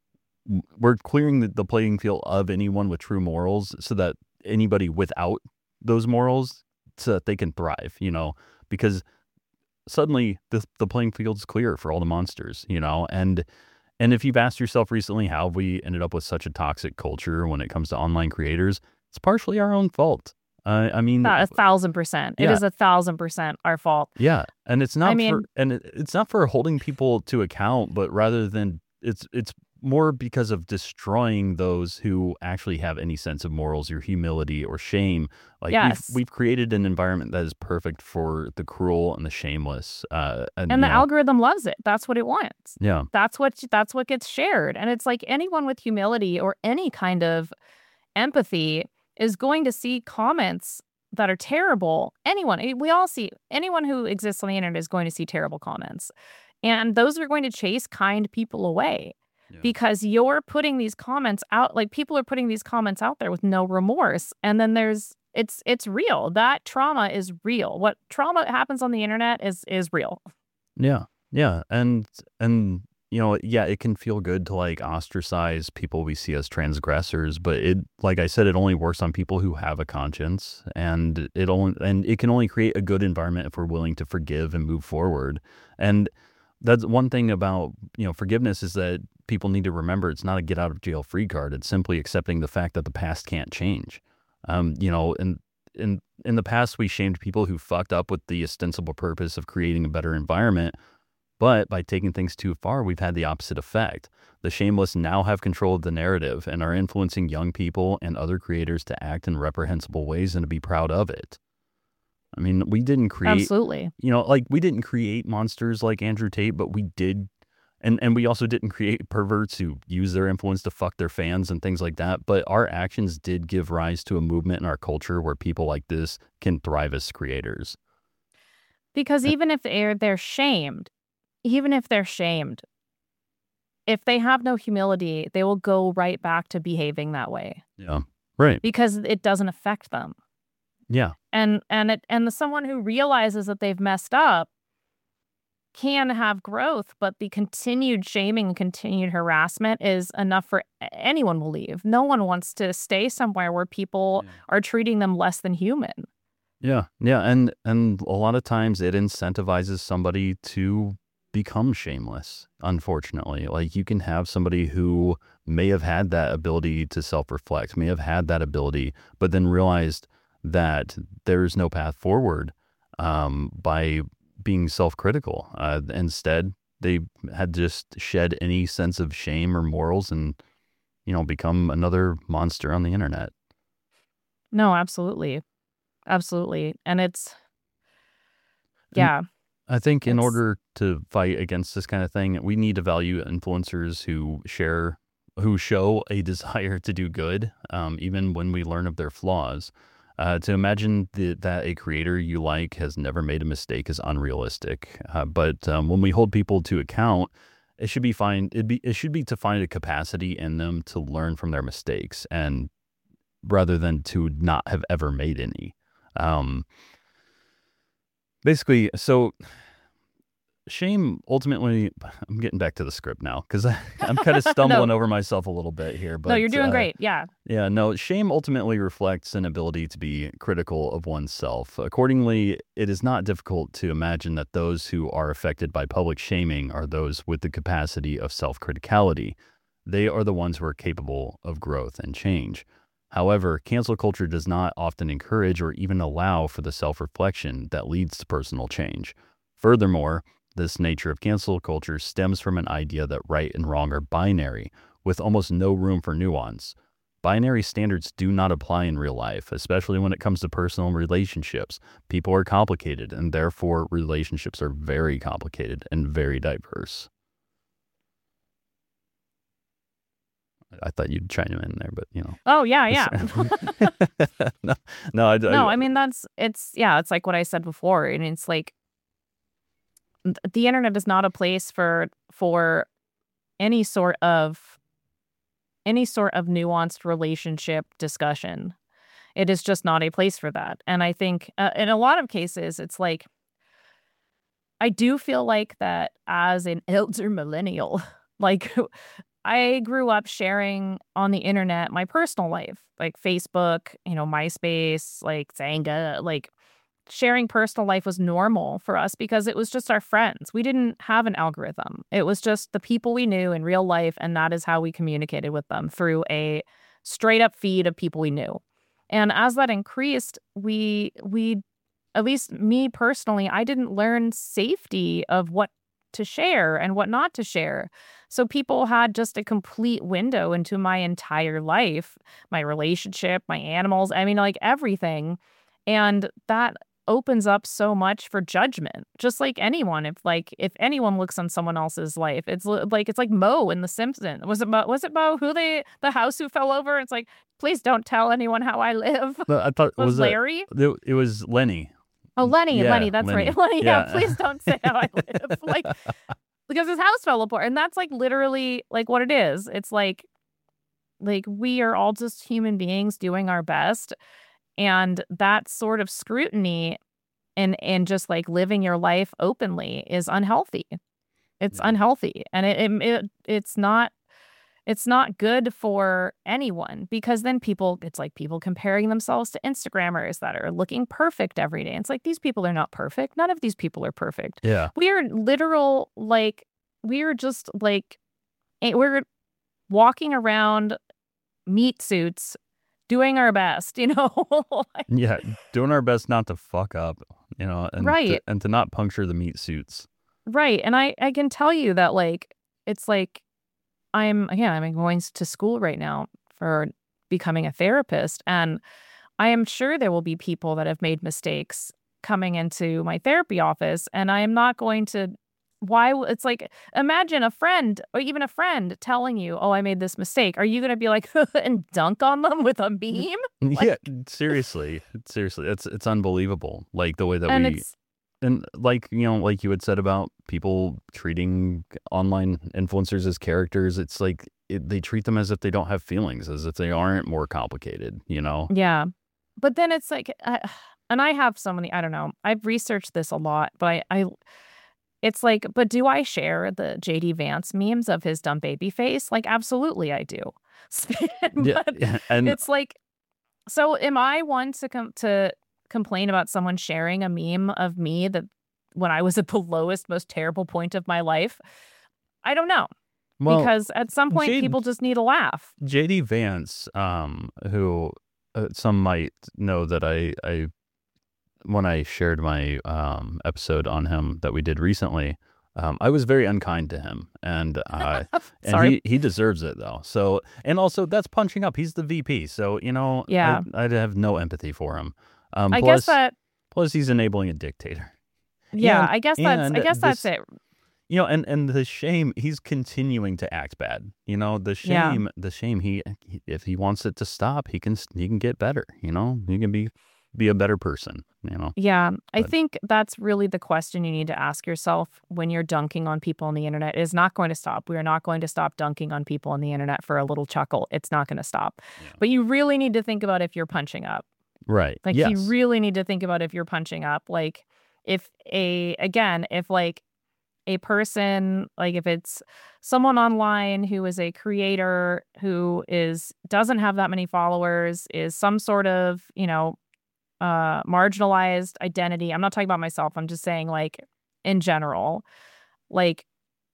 We're clearing the, the playing field of anyone with true morals so that anybody without those morals, so that they can thrive, you know, because suddenly the, the playing field's clear for all the monsters, you know, and And if you've asked yourself recently how we ended up with such a toxic culture when it comes to online creators, it's partially our own fault. Uh, I mean, A thousand percent. It yeah, is a thousand percent our fault. yeah, and it's I not for mean, and it, it's not for holding people to account, but rather than it's it's more because of destroying those who actually have any sense of morals or humility or shame. Like we've yes. we've created an environment that is perfect for the cruel and the shameless. Uh, and And you the know, algorithm loves it. That's what it wants. yeah, That's what that's what gets shared. And it's like anyone with humility or any kind of empathy is going to see comments that are terrible. Anyone, eh, we all see anyone who exists on the internet is going to see terrible comments. And those are going to chase kind people away yeah, because you're putting these comments out, like people are putting these comments out there with no remorse. And then there's it's it's real. That trauma is real. What trauma happens on the internet is is real. yeah, yeah, and and you know, yeah, it can feel good to like ostracize people we see as transgressors, but it, like I said, it only works on people who have a conscience, and it only and it can only create a good environment if we're willing to forgive and move forward. And that's one thing about, you know, forgiveness is that people need to remember it's not a get out of jail free card. It's simply accepting the fact that the past can't change. Um, you know, and in in the past we shamed people who fucked up with the ostensible purpose of creating a better environment. But by taking things too far, we've had the opposite effect. The shameless now have control of the narrative and are influencing young people and other creators to act in reprehensible ways and to be proud of it. I mean, we didn't create, Absolutely. you know, like we didn't create monsters like Andrew Tate, but we did. And, and we also didn't create perverts who use their influence to fuck their fans and things like that. But our actions did give rise to a movement in our culture where people like this can thrive as creators. Because even if they're they're shamed, even if they're shamed, if they have no humility, they will go right back to behaving that way Yeah. Right. because it doesn't affect them. Yeah. And and it and the someone who realizes that they've messed up can have growth, but the continued shaming and continued harassment is enough for a- anyone will leave. No one wants to stay somewhere where people Yeah. are treating them less than human. Yeah, yeah, and and a lot of times it incentivizes somebody to become shameless, unfortunately. Like you can have somebody who may have had that ability to self-reflect, may have had that ability, but then realized that there's no path forward um, by being self-critical. Uh, instead, they had just shed any sense of shame or morals and, you know, become another monster on the internet. No, absolutely. Absolutely. And it's And yeah, I think in it's order to fight against this kind of thing, we need to value influencers who share, who show a desire to do good, um, even when we learn of their flaws. Uh, to imagine the, that a creator you like has never made a mistake is unrealistic. Uh, but um, when we hold people to account, it should be find it be it should be to find a capacity in them to learn from their mistakes, and rather than to not have ever made any. Um, basically, so. Shame ultimately, I'm getting back to the script now because I'm kind of stumbling no, over myself a little bit here. no, you're But doing uh, great. Yeah. yeah, no, shame ultimately reflects an ability to be critical of oneself. Accordingly, it is not difficult to imagine that those who are affected by public shaming are those with the capacity of self-criticality. They are the ones who are capable of growth and change. However, cancel culture does not often encourage or even allow for the self-reflection that leads to personal change. Furthermore, this nature of cancel culture stems from an idea that right and wrong are binary, with almost no room for nuance. Binary standards do not apply in real life, especially when it comes to personal relationships. People are complicated, and therefore relationships are very complicated and very diverse. I thought you'd chime in there, but you know. Oh, yeah, yeah. no, no, I, No, I, I mean that's it's yeah, it's like what I said before, and it's like th- the internet is not a place for for any sort of any sort of nuanced relationship discussion. It is just not a place for that. And I think uh, in a lot of cases, it's like I do feel like that as an elder millennial, like I grew up sharing on the internet my personal life, like Facebook, you know, MySpace, like Zanga, like sharing personal life was normal for us because it was just our friends. We didn't have an algorithm. It was just the people we knew in real life, and that is how we communicated with them through a straight up feed of people we knew. And as that increased, we we at least me personally, I didn't learn safety of what to share and what not to share. So people had just a complete window into my entire life, my relationship, my animals, I mean, like everything. And that opens up so much for judgment. Just like anyone, if like if anyone looks on someone else's life, it's li- like it's like Mo in The Simpsons. Was it Mo? Was it Mo who they the house who fell over? It's like, please don't tell anyone how I live. no, I thought Was was it, Larry? it, it was Lenny. Oh, Lenny, Yeah, Lenny, that's right. Lenny. Lenny, yeah, Yeah. please don't say how I live. Like, because his house fell apart. And that's like literally like what it is. It's like like we are all just human beings doing our best. And that sort of scrutiny and and just like living your life openly is unhealthy. It's Yeah. unhealthy. And it, it, it it's not it's not good for anyone because then people, it's like people comparing themselves to Instagrammers that are looking perfect every day. It's like these people are not perfect. None of these people are perfect. Yeah. We are literal, like, we are just like, eh, we're walking around meat suits doing our best, you know? Like, Yeah. Doing our best not to fuck up, you know, and to, right, and to not puncture the meat suits. right. And I, I can tell you that, like, it's like, I'm, again, I'm going to school right now for becoming a therapist. And I am sure there will be people that have made mistakes coming into my therapy office. And I am not going to, why? w- It's like, imagine a friend or even a friend telling you, oh, I made this mistake. Are you going to be like, and dunk on them with a meme? Yeah, Like, seriously. Seriously. It's it's unbelievable. Like the way that and we it's, and like, you know, like you had said about people treating online influencers as characters, it's like it, they treat them as if they don't have feelings, as if they aren't more complicated, you know? yeah. But then it's like, uh, and I have so many, I don't know, I've researched this a lot, but I, I it's like, but do I share the J D Vance memes of his dumb baby face? Like, absolutely, I do. Yeah. But And it's like, so am I one to come to complain about someone sharing a meme of me that when I was at the lowest, most terrible point of my life? I don't know. well, Because at some point, J people just need a laugh. JD Vance, um, who uh, some might know that I I when I shared my um episode on him that we did recently, um, I was very unkind to him, and uh, and Sorry. he he deserves it though. So, and also that's punching up. He's the V P, so you know I Yeah. I'd have no empathy for him. Um, I guess plus that, plus he's enabling a dictator, yeah, and I guess that's, I and guess that's this it. you know, and and the shame, he's continuing to act bad. You know, the Yeah. shame, the shame. He, he if he wants it to stop, he can he can get better. You know, he can be be a better person. You know, Yeah, I but think that's really the question you need to ask yourself when you're dunking on people on the internet. It is not going to stop. We are not going to stop dunking on people on the internet for a little chuckle. It's not going to stop. yeah, But you really need to think about if you're punching up. right. Like you Yes. really need to think about if you're punching up. Like if a again, if like a person, like if it's someone online who is a creator who is doesn't have that many followers, is some sort of, you know, uh marginalized identity. I'm not talking about myself. I'm just saying like in general. Like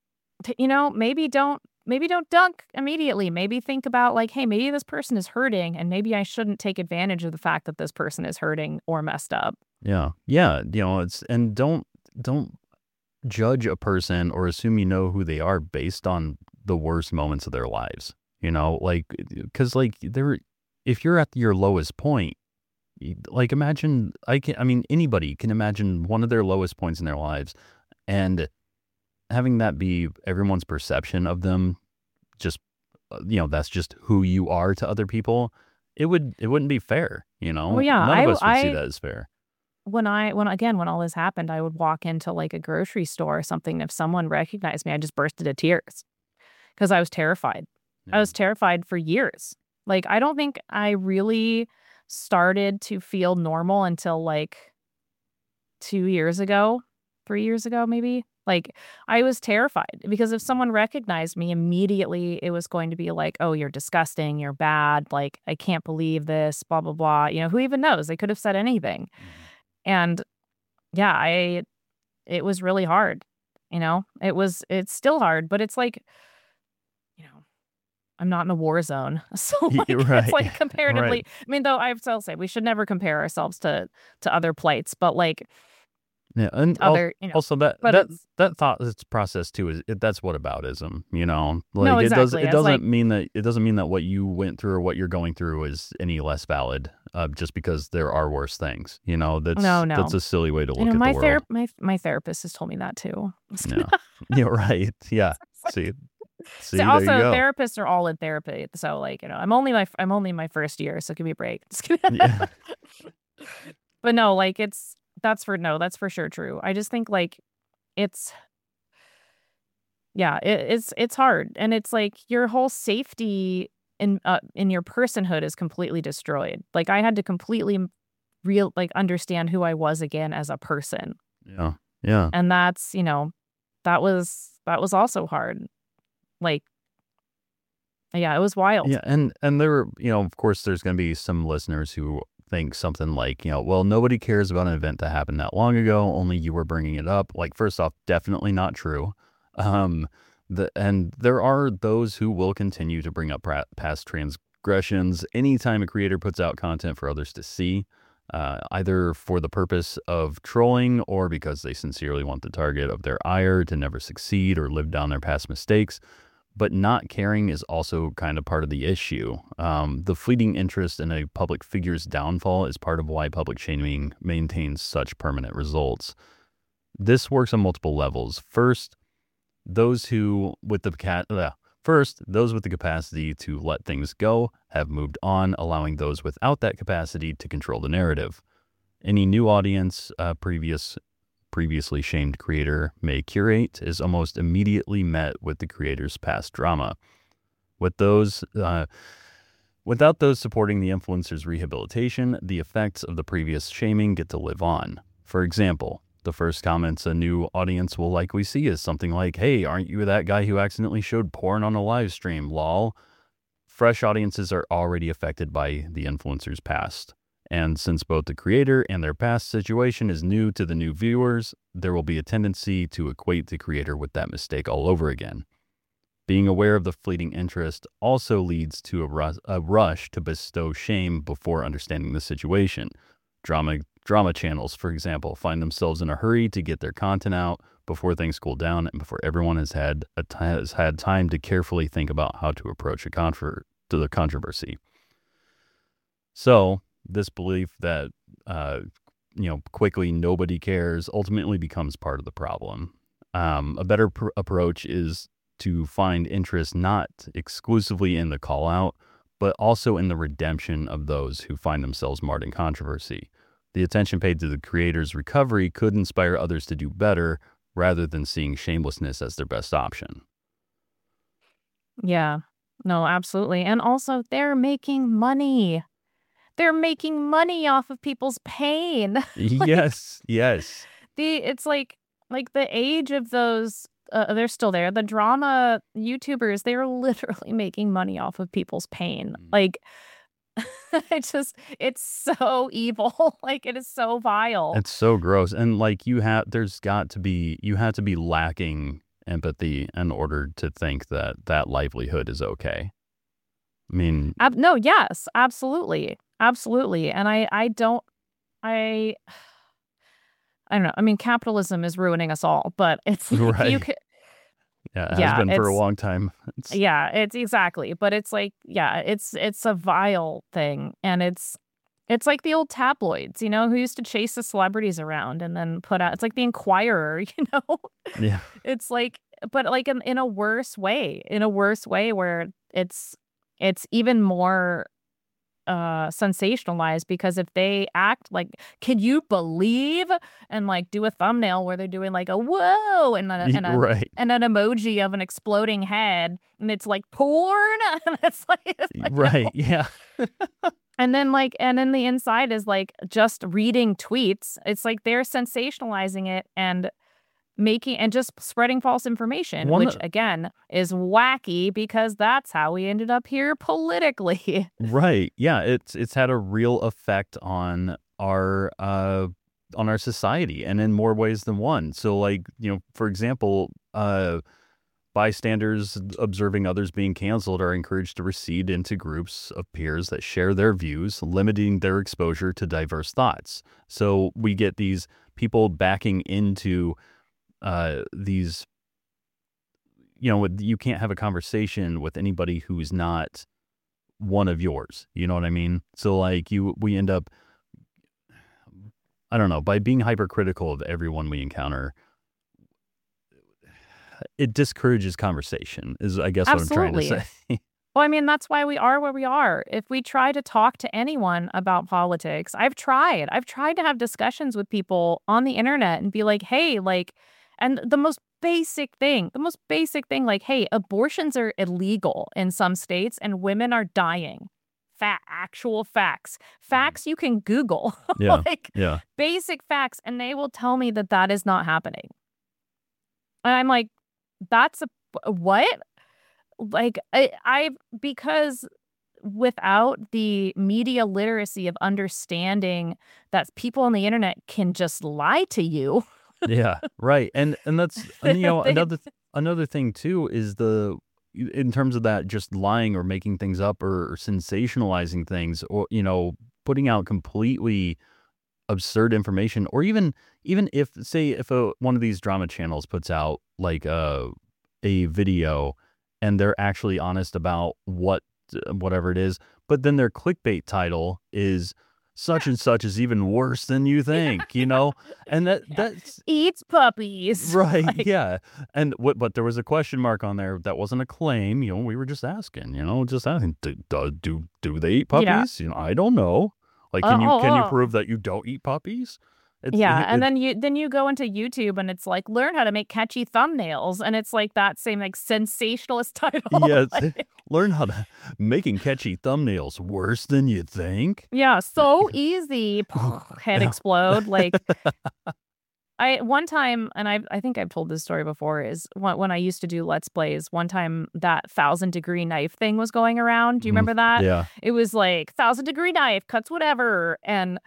t- you know, maybe don't maybe don't dunk immediately. Maybe think about like, hey, maybe this person is hurting and maybe I shouldn't take advantage of the fact that this person is hurting or messed up. Yeah. Yeah. You know, it's and don't don't judge a person or assume you know who they are based on the worst moments of their lives. You know, like because like they're if you're at your lowest point, y- like imagine I can I mean anybody can imagine one of their lowest points in their lives, and having that be everyone's perception of them, just uh, you know, that's just who you are to other people. it would it wouldn't be fair, you Well, know? yeah, None of I us would see I that as fair. when I when again, when all this happened, I would walk into, like, a grocery store or something, if someone recognized me, I just burst into tears because I was terrified. I Yeah. was terrified for years. Like, I don't think I really started to feel normal until, like, two years ago, three years ago, maybe? Like, I was terrified because if someone recognized me, immediately it was going to be like, "Oh, you're disgusting, you're bad, like, I can't believe this, blah, blah, blah." You know, who even knows? They could have said anything. Mhm. And, yeah, I it was really hard, you know? It was it's still hard, but it's like, you know, I'm not in a war zone. So, You're like, it's right. like Right. comparatively I mean, though I still say we should never compare ourselves to to other plights, but, like, Yeah, and al other you know, also that but that it's that thought this process too is it that's what aboutism, you know? no, Like, it does exactly. it It's like doesn't mean that it doesn't mean that what you went through or what you're going through is any less valid, uh, just because there are worse things, you know? no, That's that's no. a silly way to You look know, at the my world. ther my my therapist has told me that too. Yeah. Yeah, right. Yeah. See So, see, there you also, go. therapists are all in therapy, so, like, you know, I'm only my f I'm only in my first year, so give me a break. Just kidding. Yeah. But no, like, it's that's for no, that's for sure true. I just think, like, it's yeah, it it's it's hard, and it's like your whole safety in, uh in your personhood is completely destroyed. Like, I had to completely m real like, understand who I was again as a person, Yeah. Yeah. and that's, you know, that was that was also hard. Like, yeah, it was wild. Yeah, and and there were, you know, of course, there's going to be some listeners who think something like, you know, well, nobody cares about an event that happened that long ago. Only you were bringing it up. Like, first off, definitely not true. Um, the and there are those who will continue to bring up pra- past transgressions anytime a creator puts out content for others to see, uh, either for the purpose of trolling or because they sincerely want the target of their ire to never succeed or live down their past mistakes. But not caring is also kind of part of the issue. Um, the fleeting interest in a public figure's downfall is part of why public shaming maintains such permanent results. This works on multiple levels. First, those who with the cat uh, first those with the capacity to let things go have moved on, allowing those without that capacity to control the narrative. Any new audience, uh, previous previously shamed creator may curate is almost immediately met with the creator's past drama. With those, uh, without those supporting the influencer's rehabilitation, the effects of the previous shaming get to live on. For example, the first comments a new audience will likely see is something like, "Hey, aren't you that guy who accidentally showed porn on a live stream, lol?" Fresh audiences are already affected by the influencer's past. And since both the creator and their past situation is new to the new viewers, there will be a tendency to equate the creator with that mistake all over again. Being aware of the fleeting interest also leads to a, ru- a rush to bestow shame before understanding the situation. Drama drama channels, for example, find themselves in a hurry to get their content out before things cool down and before everyone has had a t- has had time to carefully think about how to approach a confer- to the controversy. So this belief that uh, you know quickly nobody cares ultimately becomes part of the problem. Um, a better pr- approach is to find interest not exclusively in the call out, but also in the redemption of those who find themselves marred in controversy. The attention paid to the creator's recovery could inspire others to do better rather than seeing shamelessness as their best option. Yeah. No, absolutely, and also, they're making money. They're making money off of people's pain. Like, Yes, yes. the it's like like, the age of those uh, they're still there. The drama YouTubers, they're literally making money off of people's pain. Like, it just it's so evil. Like, it is so vile. It's so gross. And like you have there's got to be you have to be lacking empathy in order to think that that livelihood is okay. I mean, Ab no, yes, absolutely. Absolutely, and I I don't I I don't know. I mean, capitalism is ruining us all, but it's like you right. could Yeah, it has yeah, been for a it's long time. It's yeah, it's exactly, but it's like yeah, it's it's a vile thing, and it's it's like the old tabloids, you know, who used to chase the celebrities around and then put out it's like the Enquirer, you know? yeah. It's like but like in in a worse way, in a worse way where it's it's even more uh sensationalized, because if they act like, can you believe, and like do a thumbnail where they're doing like a whoa and a, Y- and a Right. and an emoji of an exploding head, and it's like porn, and it's like, it's like Right. no. Yeah. And then like and then the inside is like just reading tweets. It's like they're sensationalizing it and making and just spreading false information, One which of- again is wacky, because that's how we ended up here politically. right. Yeah, it's it's had a real effect on our uh on our society, and in more ways than one. So like, you know, for example, uh bystanders observing others being canceled are encouraged to recede into groups of peers that share their views, limiting their exposure to diverse thoughts. So we get these people backing into uh, these, you know, you can't have a conversation with anybody who's not one of yours. You know what I mean? So like you, we end up, I don't know, by being hypercritical of everyone we encounter, it discourages conversation, is I guess what I'm trying to Absolutely. say. Well, I mean, that's why we are where we are. If we try to talk to anyone about politics, I've tried. I've tried to have discussions with people on the internet and be like, hey, like, and the most basic thing, the most basic thing, like, hey, abortions are illegal in some states and women are dying. Fat, actual facts, facts you can Google, Yeah. like Yeah. basic facts, and they will tell me that that is not happening. And I'm like, that's a what? Like I, I because without the media literacy of understanding that people on the internet can just lie to you. Yeah, right. And and that's and, you know, they, another th- another thing too is the in terms of that, just lying or making things up or, or sensationalizing things, or you know, putting out completely absurd information, or even even if say if a one of these drama channels puts out like a a video and they're actually honest about what whatever it is, but then their clickbait title is such and such is even worse than you think, you know? And that yeah. that's Eats puppies. right, Like, yeah. And what but there was a question mark on there that wasn't a claim, you know, we were just asking, you know, just asking, do do do, do they eat yeah. puppies? You know, I don't know. Like, Oh, can you oh, can you oh. prove that you don't eat puppies? It's Yeah, it, and then you then you go into YouTube and it's like, learn how to make catchy thumbnails, and it's like that same like sensationalist title. yeah, it's, Like, learn how to making catchy thumbnails worse than you think. yeah, so easy. Head Yeah. explode. Like I one time, and I I think I've told this story before, is when, when I used to do Let's Plays, one time that thousand degree knife thing was going around. Do you Mhm. remember that? Yeah. It was like thousand degree knife cuts whatever, and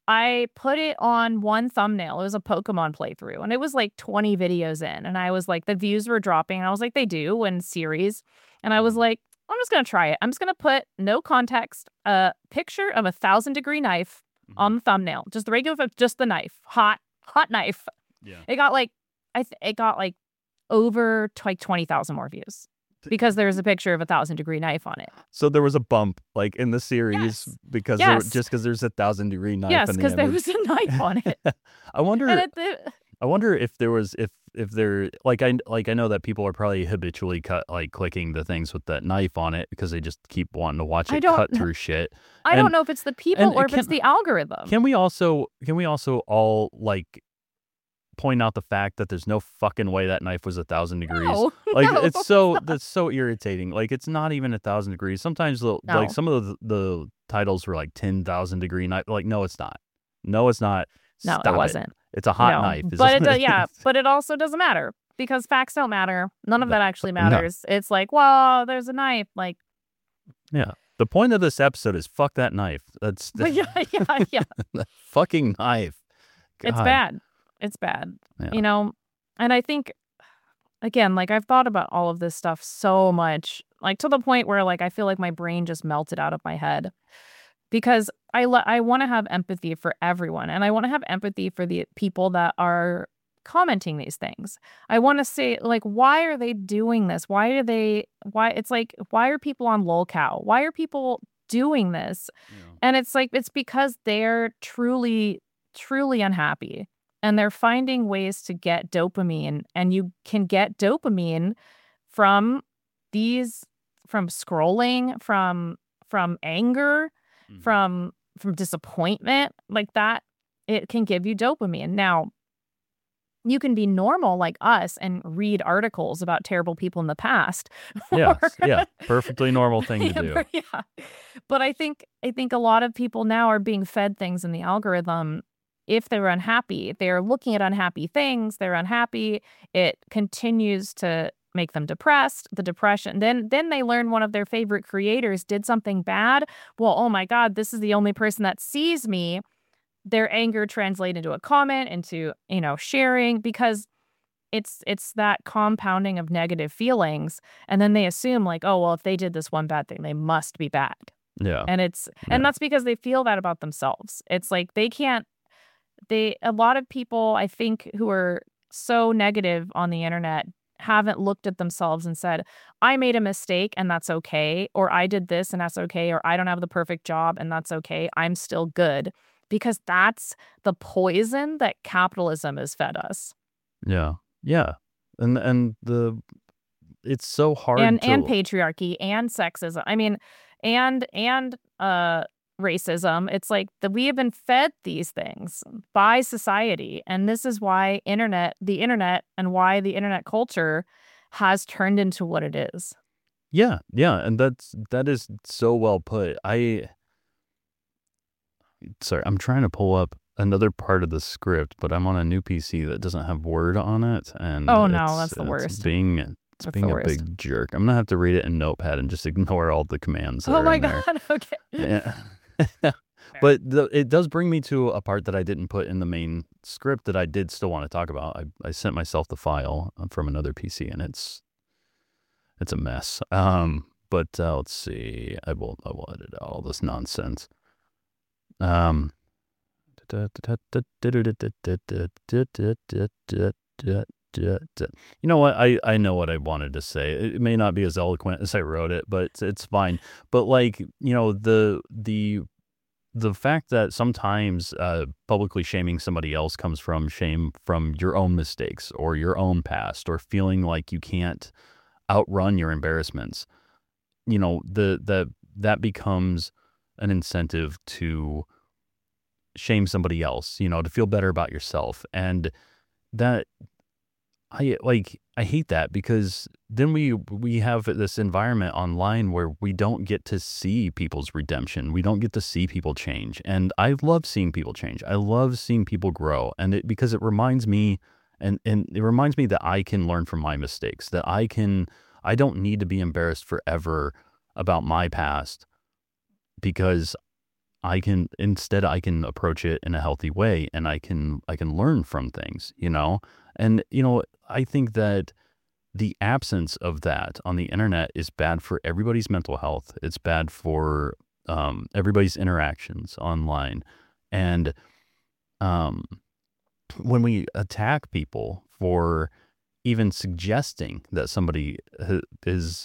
I put it on one thumbnail. It was a Pokemon playthrough, and it was like twenty videos in, and I was like, the views were dropping, and I was like, they do in series, and I was like, I'm just gonna try it. I'm just gonna put no context, a picture of a thousand degree knife on the thumbnail, just the regular, just the knife, hot, hot knife. Yeah. It got like, I th- it got like over t- like twenty thousand more views because there was a picture of a thousand degree knife on it. So there was a bump like in the series Yes. because Yes. there, just because there's a thousand degree knife Yes, in the because there image. was a knife on it. I wonder And it, it, I wonder if there was if if there like I like I know that people are probably habitually cut like clicking the things with that knife on it because they just keep wanting to watch I it don't cut kn- through shit. I And- don't know if it's the people and or if can- it's the algorithm. Can we also can we also all like point out the fact that there's no fucking way that knife was a thousand degrees? No, Like no, it's so stop. that's so irritating. Like it's not even a thousand degrees. Sometimes the, No. like some of the, the titles were like ten thousand degree knife. Like no, it's not. No, it's not. No, Stop it wasn't. It's a hot No. knife. is But it, what do- it yeah, is. but it also doesn't matter because facts don't matter. None of No, that actually no. matters. It's like, well, there's a knife. Like, Yeah. The point of this episode is fuck that knife. That's yeah, yeah, yeah. that fucking knife. It's God. bad. It's bad. Yeah. You know, and I think, again, like I've thought about all of this stuff so much, like to the point where like I feel like my brain just melted out of my head because I le- I want to have empathy for everyone, and I want to have empathy for the people that are commenting these things. I want to say, like, why are they doing this? Why are they? Why it's like, why are people on lolcow? Why are people doing this? Yeah. And it's like it's because they're truly, truly unhappy, and they're finding ways to get dopamine, and you can get dopamine from these, from scrolling, from from anger, Mhm. from from disappointment like that, it can give you dopamine. Now, you can be normal like us and read articles about terrible people in the past. Or Yes, yeah, perfectly normal thing to yeah, do. but yeah. But I think I think a lot of people now are being fed things in the algorithm if they're unhappy. They're looking at unhappy things, they're unhappy, it continues to make them depressed, the depression then then they learn one of their favorite creators did something bad. Well, oh my god, this is the only person that sees me. Their anger translate into a comment, into, you know, sharing because it's it's that compounding of negative feelings, and then they assume like, "Oh, well, if they did this one bad thing, they must be bad." Yeah, And it's and yeah, that's because they feel that about themselves. It's like they can't they a lot of people, I think, who are so negative on the internet haven't looked at themselves and said, "I made a mistake and that's okay," or "I did this and that's okay," or "I don't have the perfect job and that's okay. I'm still good." Because that's the poison that capitalism has fed us. yeah, yeah, and and the it's so hard And and to patriarchy and sexism. I mean, and and uh racism. It's like that we have been fed these things by society. And this is why internet, the internet and why the internet culture has turned into what it is. yeah, yeah, and that's that is so well put. I sorry, I'm trying to pull up another part of the script, but I'm on a new P C that doesn't have Word on it, and Oh no, it's that's the it's worst. being it's That's the being a worst. big jerk. I'm gonna have to read it in Notepad and just ignore all the commands that Oh are my in there. god. Okay. Yeah. Fair. But the it does bring me to a part that I didn't put in the main script that I did still want to talk about. I I sent myself the file uh, from another P C, and it's it's a mess. Um, but uh, let's see. I will I will edit out all this nonsense. Um. You know what? I, I know what I wanted to say. It may not be as eloquent as I wrote it, but it's, it's fine. But like, you know, the the the fact that sometimes uh, publicly shaming somebody else comes from shame from your own mistakes or your own past or feeling like you can't outrun your embarrassments. You know, the the that becomes an incentive to shame somebody else, you know, to feel better about yourself. And that I like I hate that because then we we have this environment online where we don't get to see people's redemption. We don't get to see people change. And I love seeing people change. I love seeing people grow. And it because it reminds me and and it reminds me that I can learn from my mistakes, that I can I don't need to be embarrassed forever about my past because I can instead I can approach it in a healthy way and I can I can learn from things, you know? And you know, I think that the absence of that on the internet is bad for everybody's mental health. It's bad for um, everybody's interactions online. And um, when we attack people for even suggesting that somebody h- is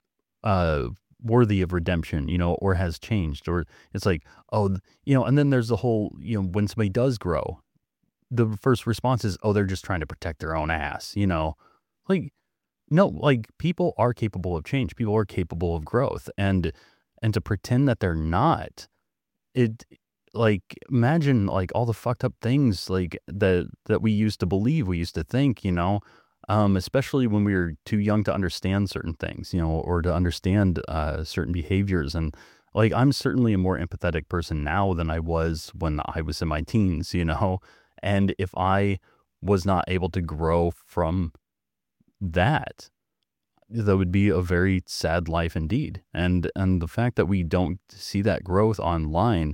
uh, worthy of redemption, you know, or has changed, or it's like, oh, th- you know, and then there's the whole, you know, when somebody does grow, the first response is, oh, they're just trying to protect their own ass, you know, like, no, like people are capable of change. People are capable of growth, and and to pretend that they're not, it like imagine like all the fucked up things like that that we used to believe, we used to think, you know, um, especially when we were too young to understand certain things, you know, or to understand uh, certain behaviors. And like I'm certainly a more empathetic person now than I was when I was in my teens, you know, and if I was not able to grow from that, that would be a very sad life indeed. And and the fact that we don't see that growth online,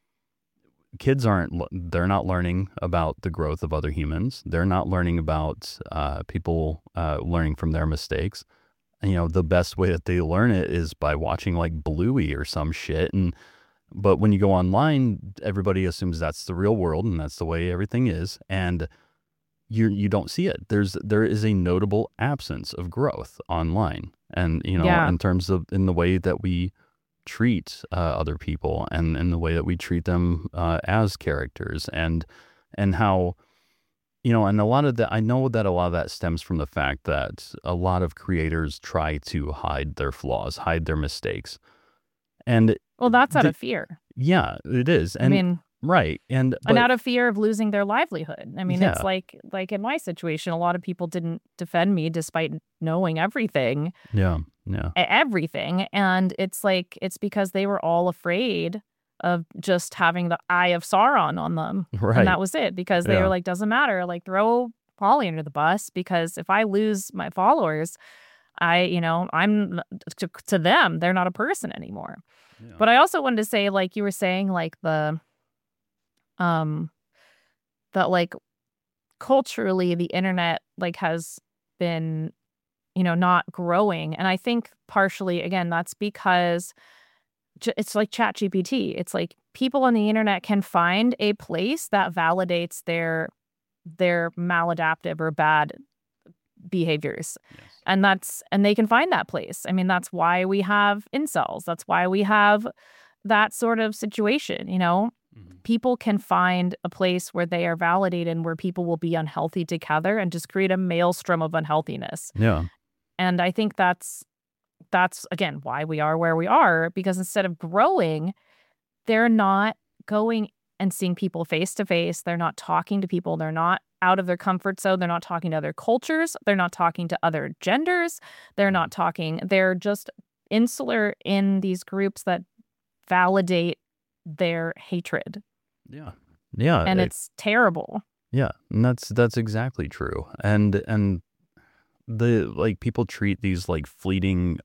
kids aren't l- they're not learning about the growth of other humans. They're not learning about uh, people uh, learning from their mistakes. And, you know, the best way that they learn it is by watching like Bluey or some shit. And but when you go online, everybody assumes that's the real world and that's the way everything is. And you you don't see it. There's there is a notable absence of growth online, and you know, Yeah. in terms of in the way that we treat uh, other people, and in the way that we treat them uh, as characters, and and how you know, and a lot of that I know that a lot of that stems from the fact that a lot of creators try to hide their flaws, hide their mistakes, and Well, that's out the, of fear. Yeah, it is. I And mean, right. And and but out of fear of losing their livelihood. I mean, it's yeah, like like in my situation, a lot of people didn't defend me despite knowing everything, yeah, yeah. e- everything, and it's like it's because they were all afraid of just having the eye of Sauron on them, and Right. that was it. Because they were Yeah. like, doesn't matter, like throw Polly under the bus because if I lose my followers, I, you know, I'm to, to them, they're not a person anymore. Yeah. But I also wanted to say, like you were saying, like the um that like culturally the internet like has been, you know, not growing. And I think partially again that's because j- it's like Chat G P T. It's like people on the internet can find a place that validates their their maladaptive or bad behaviors. Yes. And that's and they can find that place. I mean, that's why we have incels. That's why we have that sort of situation, you know? Mhm. People can find a place where they are validated and where people will be unhealthy together and just create a maelstrom of unhealthiness. Yeah. And I think that's that's again why we are where we are, because instead of growing, they're not going and seeing people face to face. They're not talking to people. They're not out of their comfort zone. They're not talking to other cultures. They're not talking to other genders. They're not talking. They're just insular in these groups that validate their hatred. Yeah. Yeah. And it- it's terrible. yeah. And that's that's exactly true. And and the like people treat these like fleeting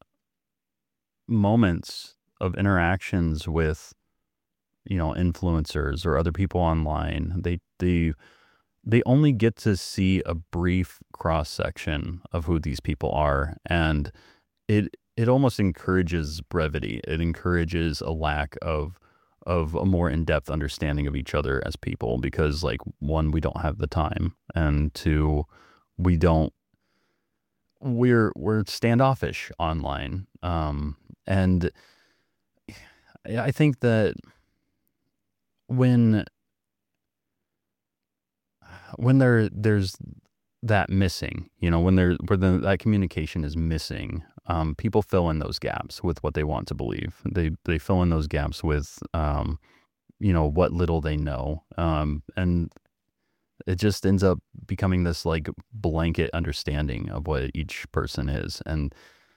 moments of interactions with, you know, influencers or other people online. They they they only get to see a brief cross section of who these people are, and it it almost encourages brevity. It encourages a lack of of a more in-depth understanding of each other as people, because like one, we don't have the time, and two, we don't we're we're standoffish online. Um and I think that when when there there's that missing, you know, when there where the, that communication is missing, um, people fill in those gaps with what they want to believe. They they fill in those gaps with, um, you know, what little they know, um, and it just ends up becoming this like blanket understanding of what each person is. And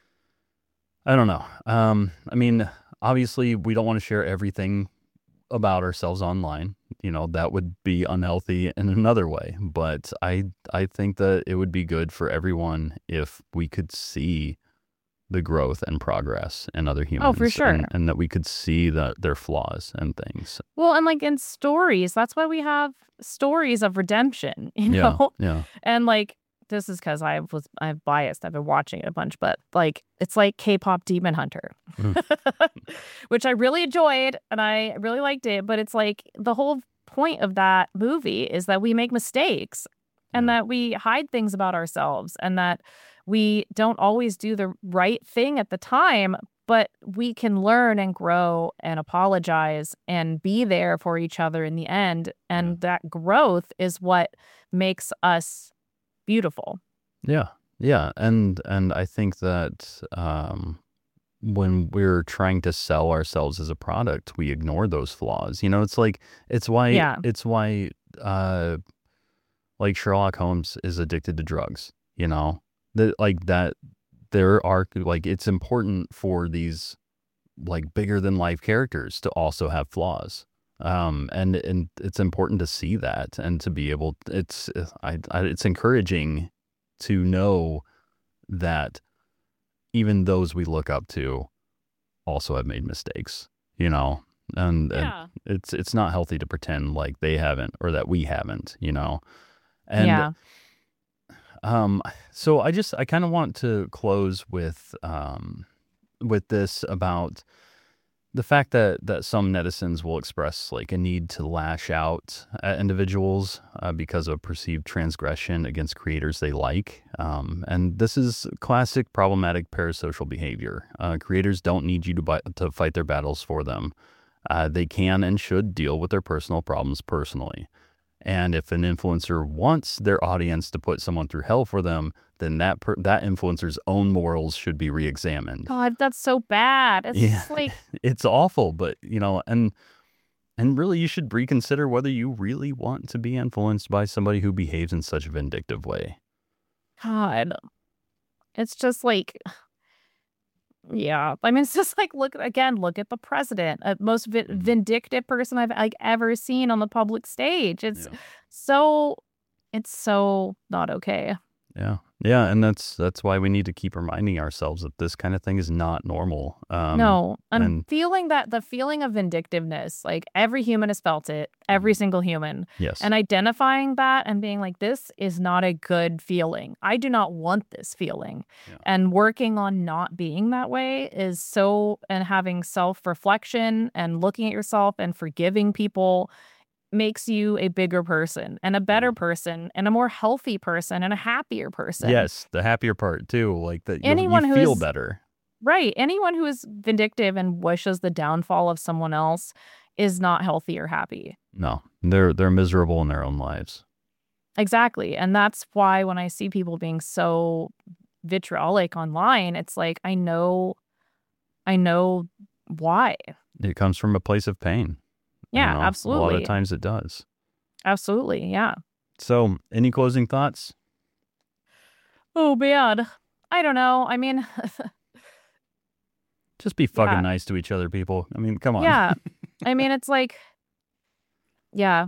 I don't know. Um, I mean, obviously, we don't want to share everything about ourselves online. You know, that would be unhealthy in another way. But I I think that it would be good for everyone if we could see the growth and progress in other humans. Oh, for sure. And, and that we could see the, their flaws and things. Well, and like in stories, that's why we have stories of redemption, you Yeah. know? Yeah. And like this is because I was I'm biased. I've been watching it a bunch, but like it's like K-pop Demon Hunter, Mm. which I really enjoyed and I really liked it. But it's like the whole point of that movie is that we make mistakes and Yeah. that we hide things about ourselves and that we don't always do the right thing at the time, but we can learn and grow and apologize and be there for each other in the end. And Yeah. that growth is what makes us beautiful. Yeah. Yeah. And and I think that um when we're trying to sell ourselves as a product, we ignore those flaws. You know, it's like it's why Yeah. it's why uh like Sherlock Holmes is addicted to drugs, you know? That like that there are like it's important for these like bigger than life characters to also have flaws. Um and and it's important to see that and to be able it's I, I it's encouraging to know that even those we look up to also have made mistakes, you know, and, and Yeah. it's it's not healthy to pretend like they haven't or that we haven't, you know. And Yeah. um, so I just I kind of want to close with um with this about the fact that that some netizens will express like a need to lash out at individuals uh, because of perceived transgression against creators they like. Um, and this is classic problematic parasocial behavior. Uh, creators don't need you to, buy, to fight their battles for them. Uh, they can and should deal with their personal problems personally. And if an influencer wants their audience to put someone through hell for them, then that per- that influencer's own morals should be reexamined. God, that's so bad. It's Yeah. just like It's awful, but you know, and And really, you should reconsider whether you really want to be influenced by somebody who behaves in such a vindictive way. God, it's just like, yeah. I mean, it's just like, look again, look at the president, uh, most vi- Mhm. vindictive person I've like ever seen on the public stage. It's Yeah. so, it's so not okay. Yeah. Yeah. And that's that's why we need to keep reminding ourselves that this kind of thing is not normal. Um, No, and and feeling that the feeling of vindictiveness, like every human has felt it, every Mhm. single human, yes. and identifying that and being like, this is not a good feeling. I do not want this feeling. Yeah. And working on not being that way is so, and having self reflection and looking at yourself and forgiving people makes you a bigger person and a better Mhm. person and a more healthy person and a happier person. Yes. The happier part too, like that you, you Anyone who feel is better. Right. Anyone who is vindictive and wishes the downfall of someone else is not healthy or happy. No, they're they're miserable in their own lives. Exactly. And that's why when I see people being so vitriolic online, it's like, I know, I know why. It comes from a place of pain. you Yeah, know? A lot absolutely. of times it does. Absolutely. Yeah. So, any closing thoughts? Oh, man. I don't know. I mean, Just be fucking yeah. nice to each other, people. I mean, come on. Yeah. I mean, it's like, yeah.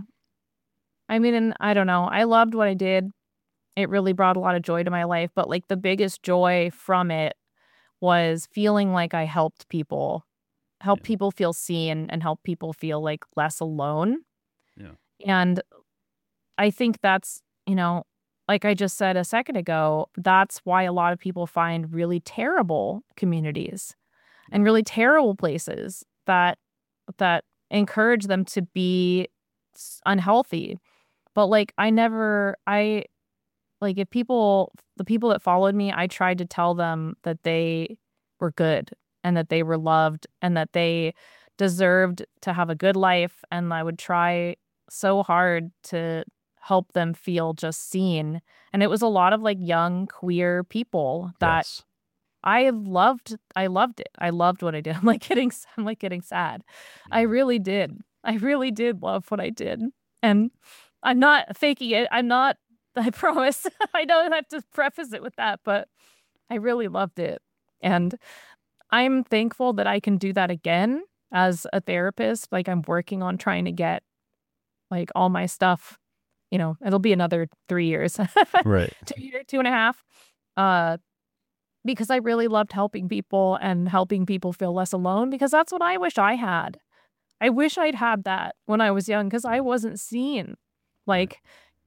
I mean, and I don't know. I loved what I did. It really brought a lot of joy to my life. But like the biggest joy from it was feeling like I helped people, help Yeah. people feel seen and help people feel like less alone. Yeah. And I think that's, you know, like I just said a second ago, that's why a lot of people find really terrible communities and really terrible places that that encourage them to be s- unhealthy. But like I never I like if people the people that followed me, I tried to tell them that they were good and that they were loved and that they deserved to have a good life, and I would try so hard to help them feel just seen. And it was a lot of like young queer people that Yes. I loved I loved it. I loved what I did. I'm like getting s- I'm like getting sad. I Yeah. really did. I really did love what I did. And I'm not faking it. I'm not I promise. I don't have to preface it with that, but I really loved it. And I'm thankful that I can do that again as a therapist. Like I'm working on trying to get like all my stuff, you know, it'll be another three years. Right. two year, two and a half. Uh because I really loved helping people and helping people feel less alone, because that's what I wish I had. I wish I'd had that when I was young because I wasn't seen. Like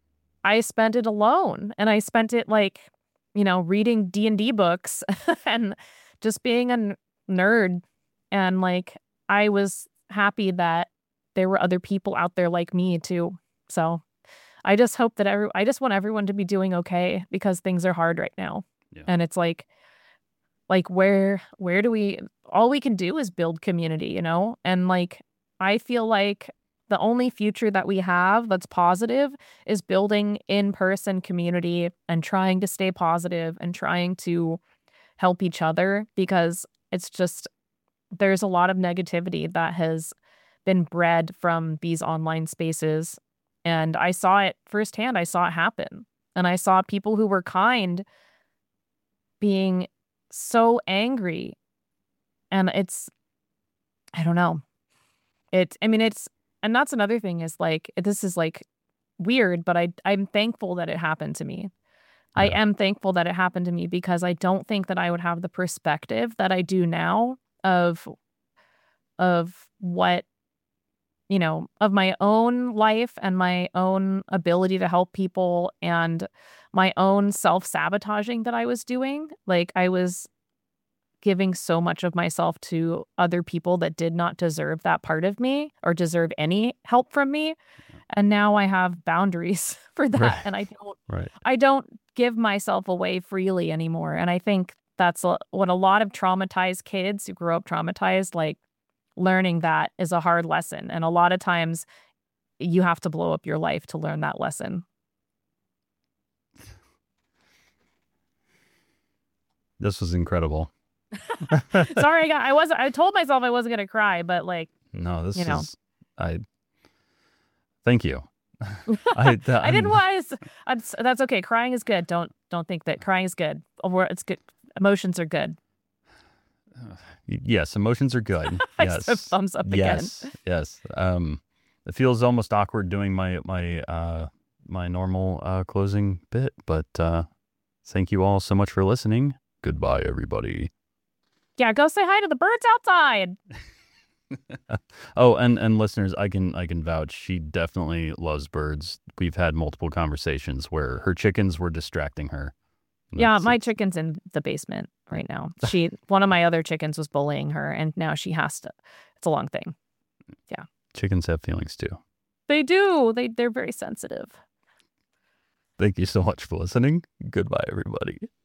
I spent it alone, and I spent it like, you know, reading D and D books and just being a n- nerd. And like I was happy that there were other people out there like me too. So I just hope that every I just want everyone to be doing okay because things are hard right now. Yeah. And it's like like where where do we all we can do is build community, you know? And like I feel like the only future that we have that's positive is building in-person community and trying to stay positive and trying to help each other, because it's just there's a lot of negativity that has been bred from these online spaces. And I saw it firsthand. I saw it happen. And I saw people who were kind being so angry. And it's, I don't know. It, I mean, it's, and that's another thing is like, this is like weird, but I, I'm thankful that it happened to me. I Yeah. am thankful that it happened to me because I don't think that I would have the perspective that I do now of, of what, you know, of my own life and my own ability to help people and my own self-sabotaging that I was doing. Like I was giving so much of myself to other people that did not deserve that part of me or deserve any help from me. And now I have boundaries for that. Right. And I don't Right. I don't give myself away freely anymore. And I think that's a, what a lot of traumatized kids who grew up traumatized, like learning that is a hard lesson. And a lot of times you have to blow up your life to learn that lesson. This was incredible. Sorry, I got I wasn't I told myself I wasn't gonna cry, but like, No, this you know. is I thank you. I, th- I didn't I'm- want to. That's, that's okay. Crying is good. Don't don't think that crying is good. Or it's good. Emotions are good. Yes, emotions are good. I Yes, said thumbs up again. yes, yes. Um, it feels almost awkward doing my my uh my normal uh closing bit, but uh, thank you all so much for listening. Goodbye, everybody. Yeah, go say hi to the birds outside. Oh, and and listeners, I can I can vouch. She definitely loves birds. We've had multiple conversations where her chickens were distracting her. Yeah, That's- my chicken's in the basement right now. She, one of my other chickens was bullying her, and now she has to. It's a long thing. chickens have feelings too. They do. They they're very sensitive. Thank you so much for listening. Goodbye, everybody.